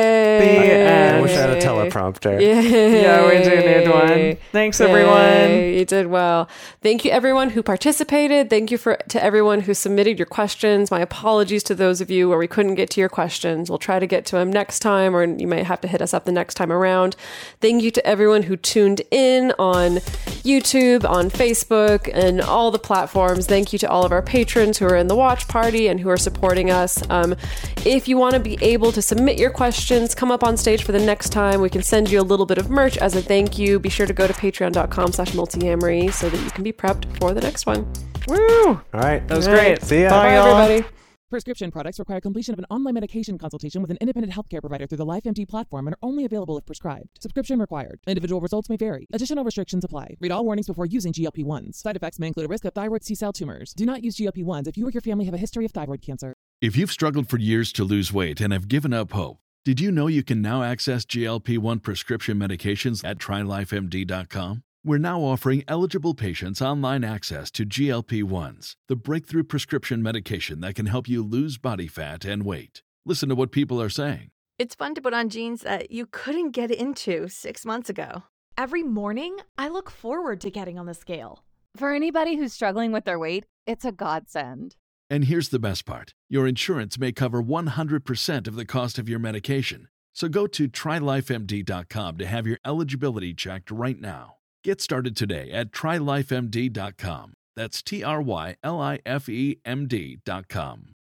Yay! I wish I had a teleprompter. Yay! Yeah, we do need one. Thanks, everyone. Yay, you did well. Thank you, everyone who participated. Thank you for to everyone who submitted your questions. My apologies to those of you where we couldn't get to your questions. We'll try to get to them next time, or you might have to hit us up the next time around. Thank you to everyone who tuned in on YouTube, on Facebook, and all the platforms. Thank you to all of our patrons who are in the watch party and who are supporting us. Um, if you want to be able to submit your questions, come up on stage for the next time. We can send you a little bit of merch as a thank you. Be sure to go to patreon.com slash multiamory so that you can be prepped for the next one. Woo! All right. That was All great. right. See ya. Bye, Bye, y'all. everybody. Prescription products require completion of an online medication consultation with an independent healthcare provider through the LifeMD platform and are only available if prescribed. Subscription required. Individual results may vary. Additional restrictions apply. Read all warnings before using G L P one s. Side effects may include a risk of thyroid C-cell tumors. Do not use G L P one s if you or your family have a history of thyroid cancer. If you've struggled for years to lose weight and have given up hope, did you know you can now access G L P one prescription medications at try life M D dot com? We're now offering eligible patients online access to G L P one s, the breakthrough prescription medication that can help you lose body fat and weight. Listen to what people are saying. It's fun to put on jeans that you couldn't get into six months ago. Every morning, I look forward to getting on the scale. For anybody who's struggling with their weight, it's a godsend. And here's the best part. Your insurance may cover one hundred percent of the cost of your medication. So go to try life M D dot com to have your eligibility checked right now. Get started today at try life M D dot com. That's T R Y L I F E M D dot com.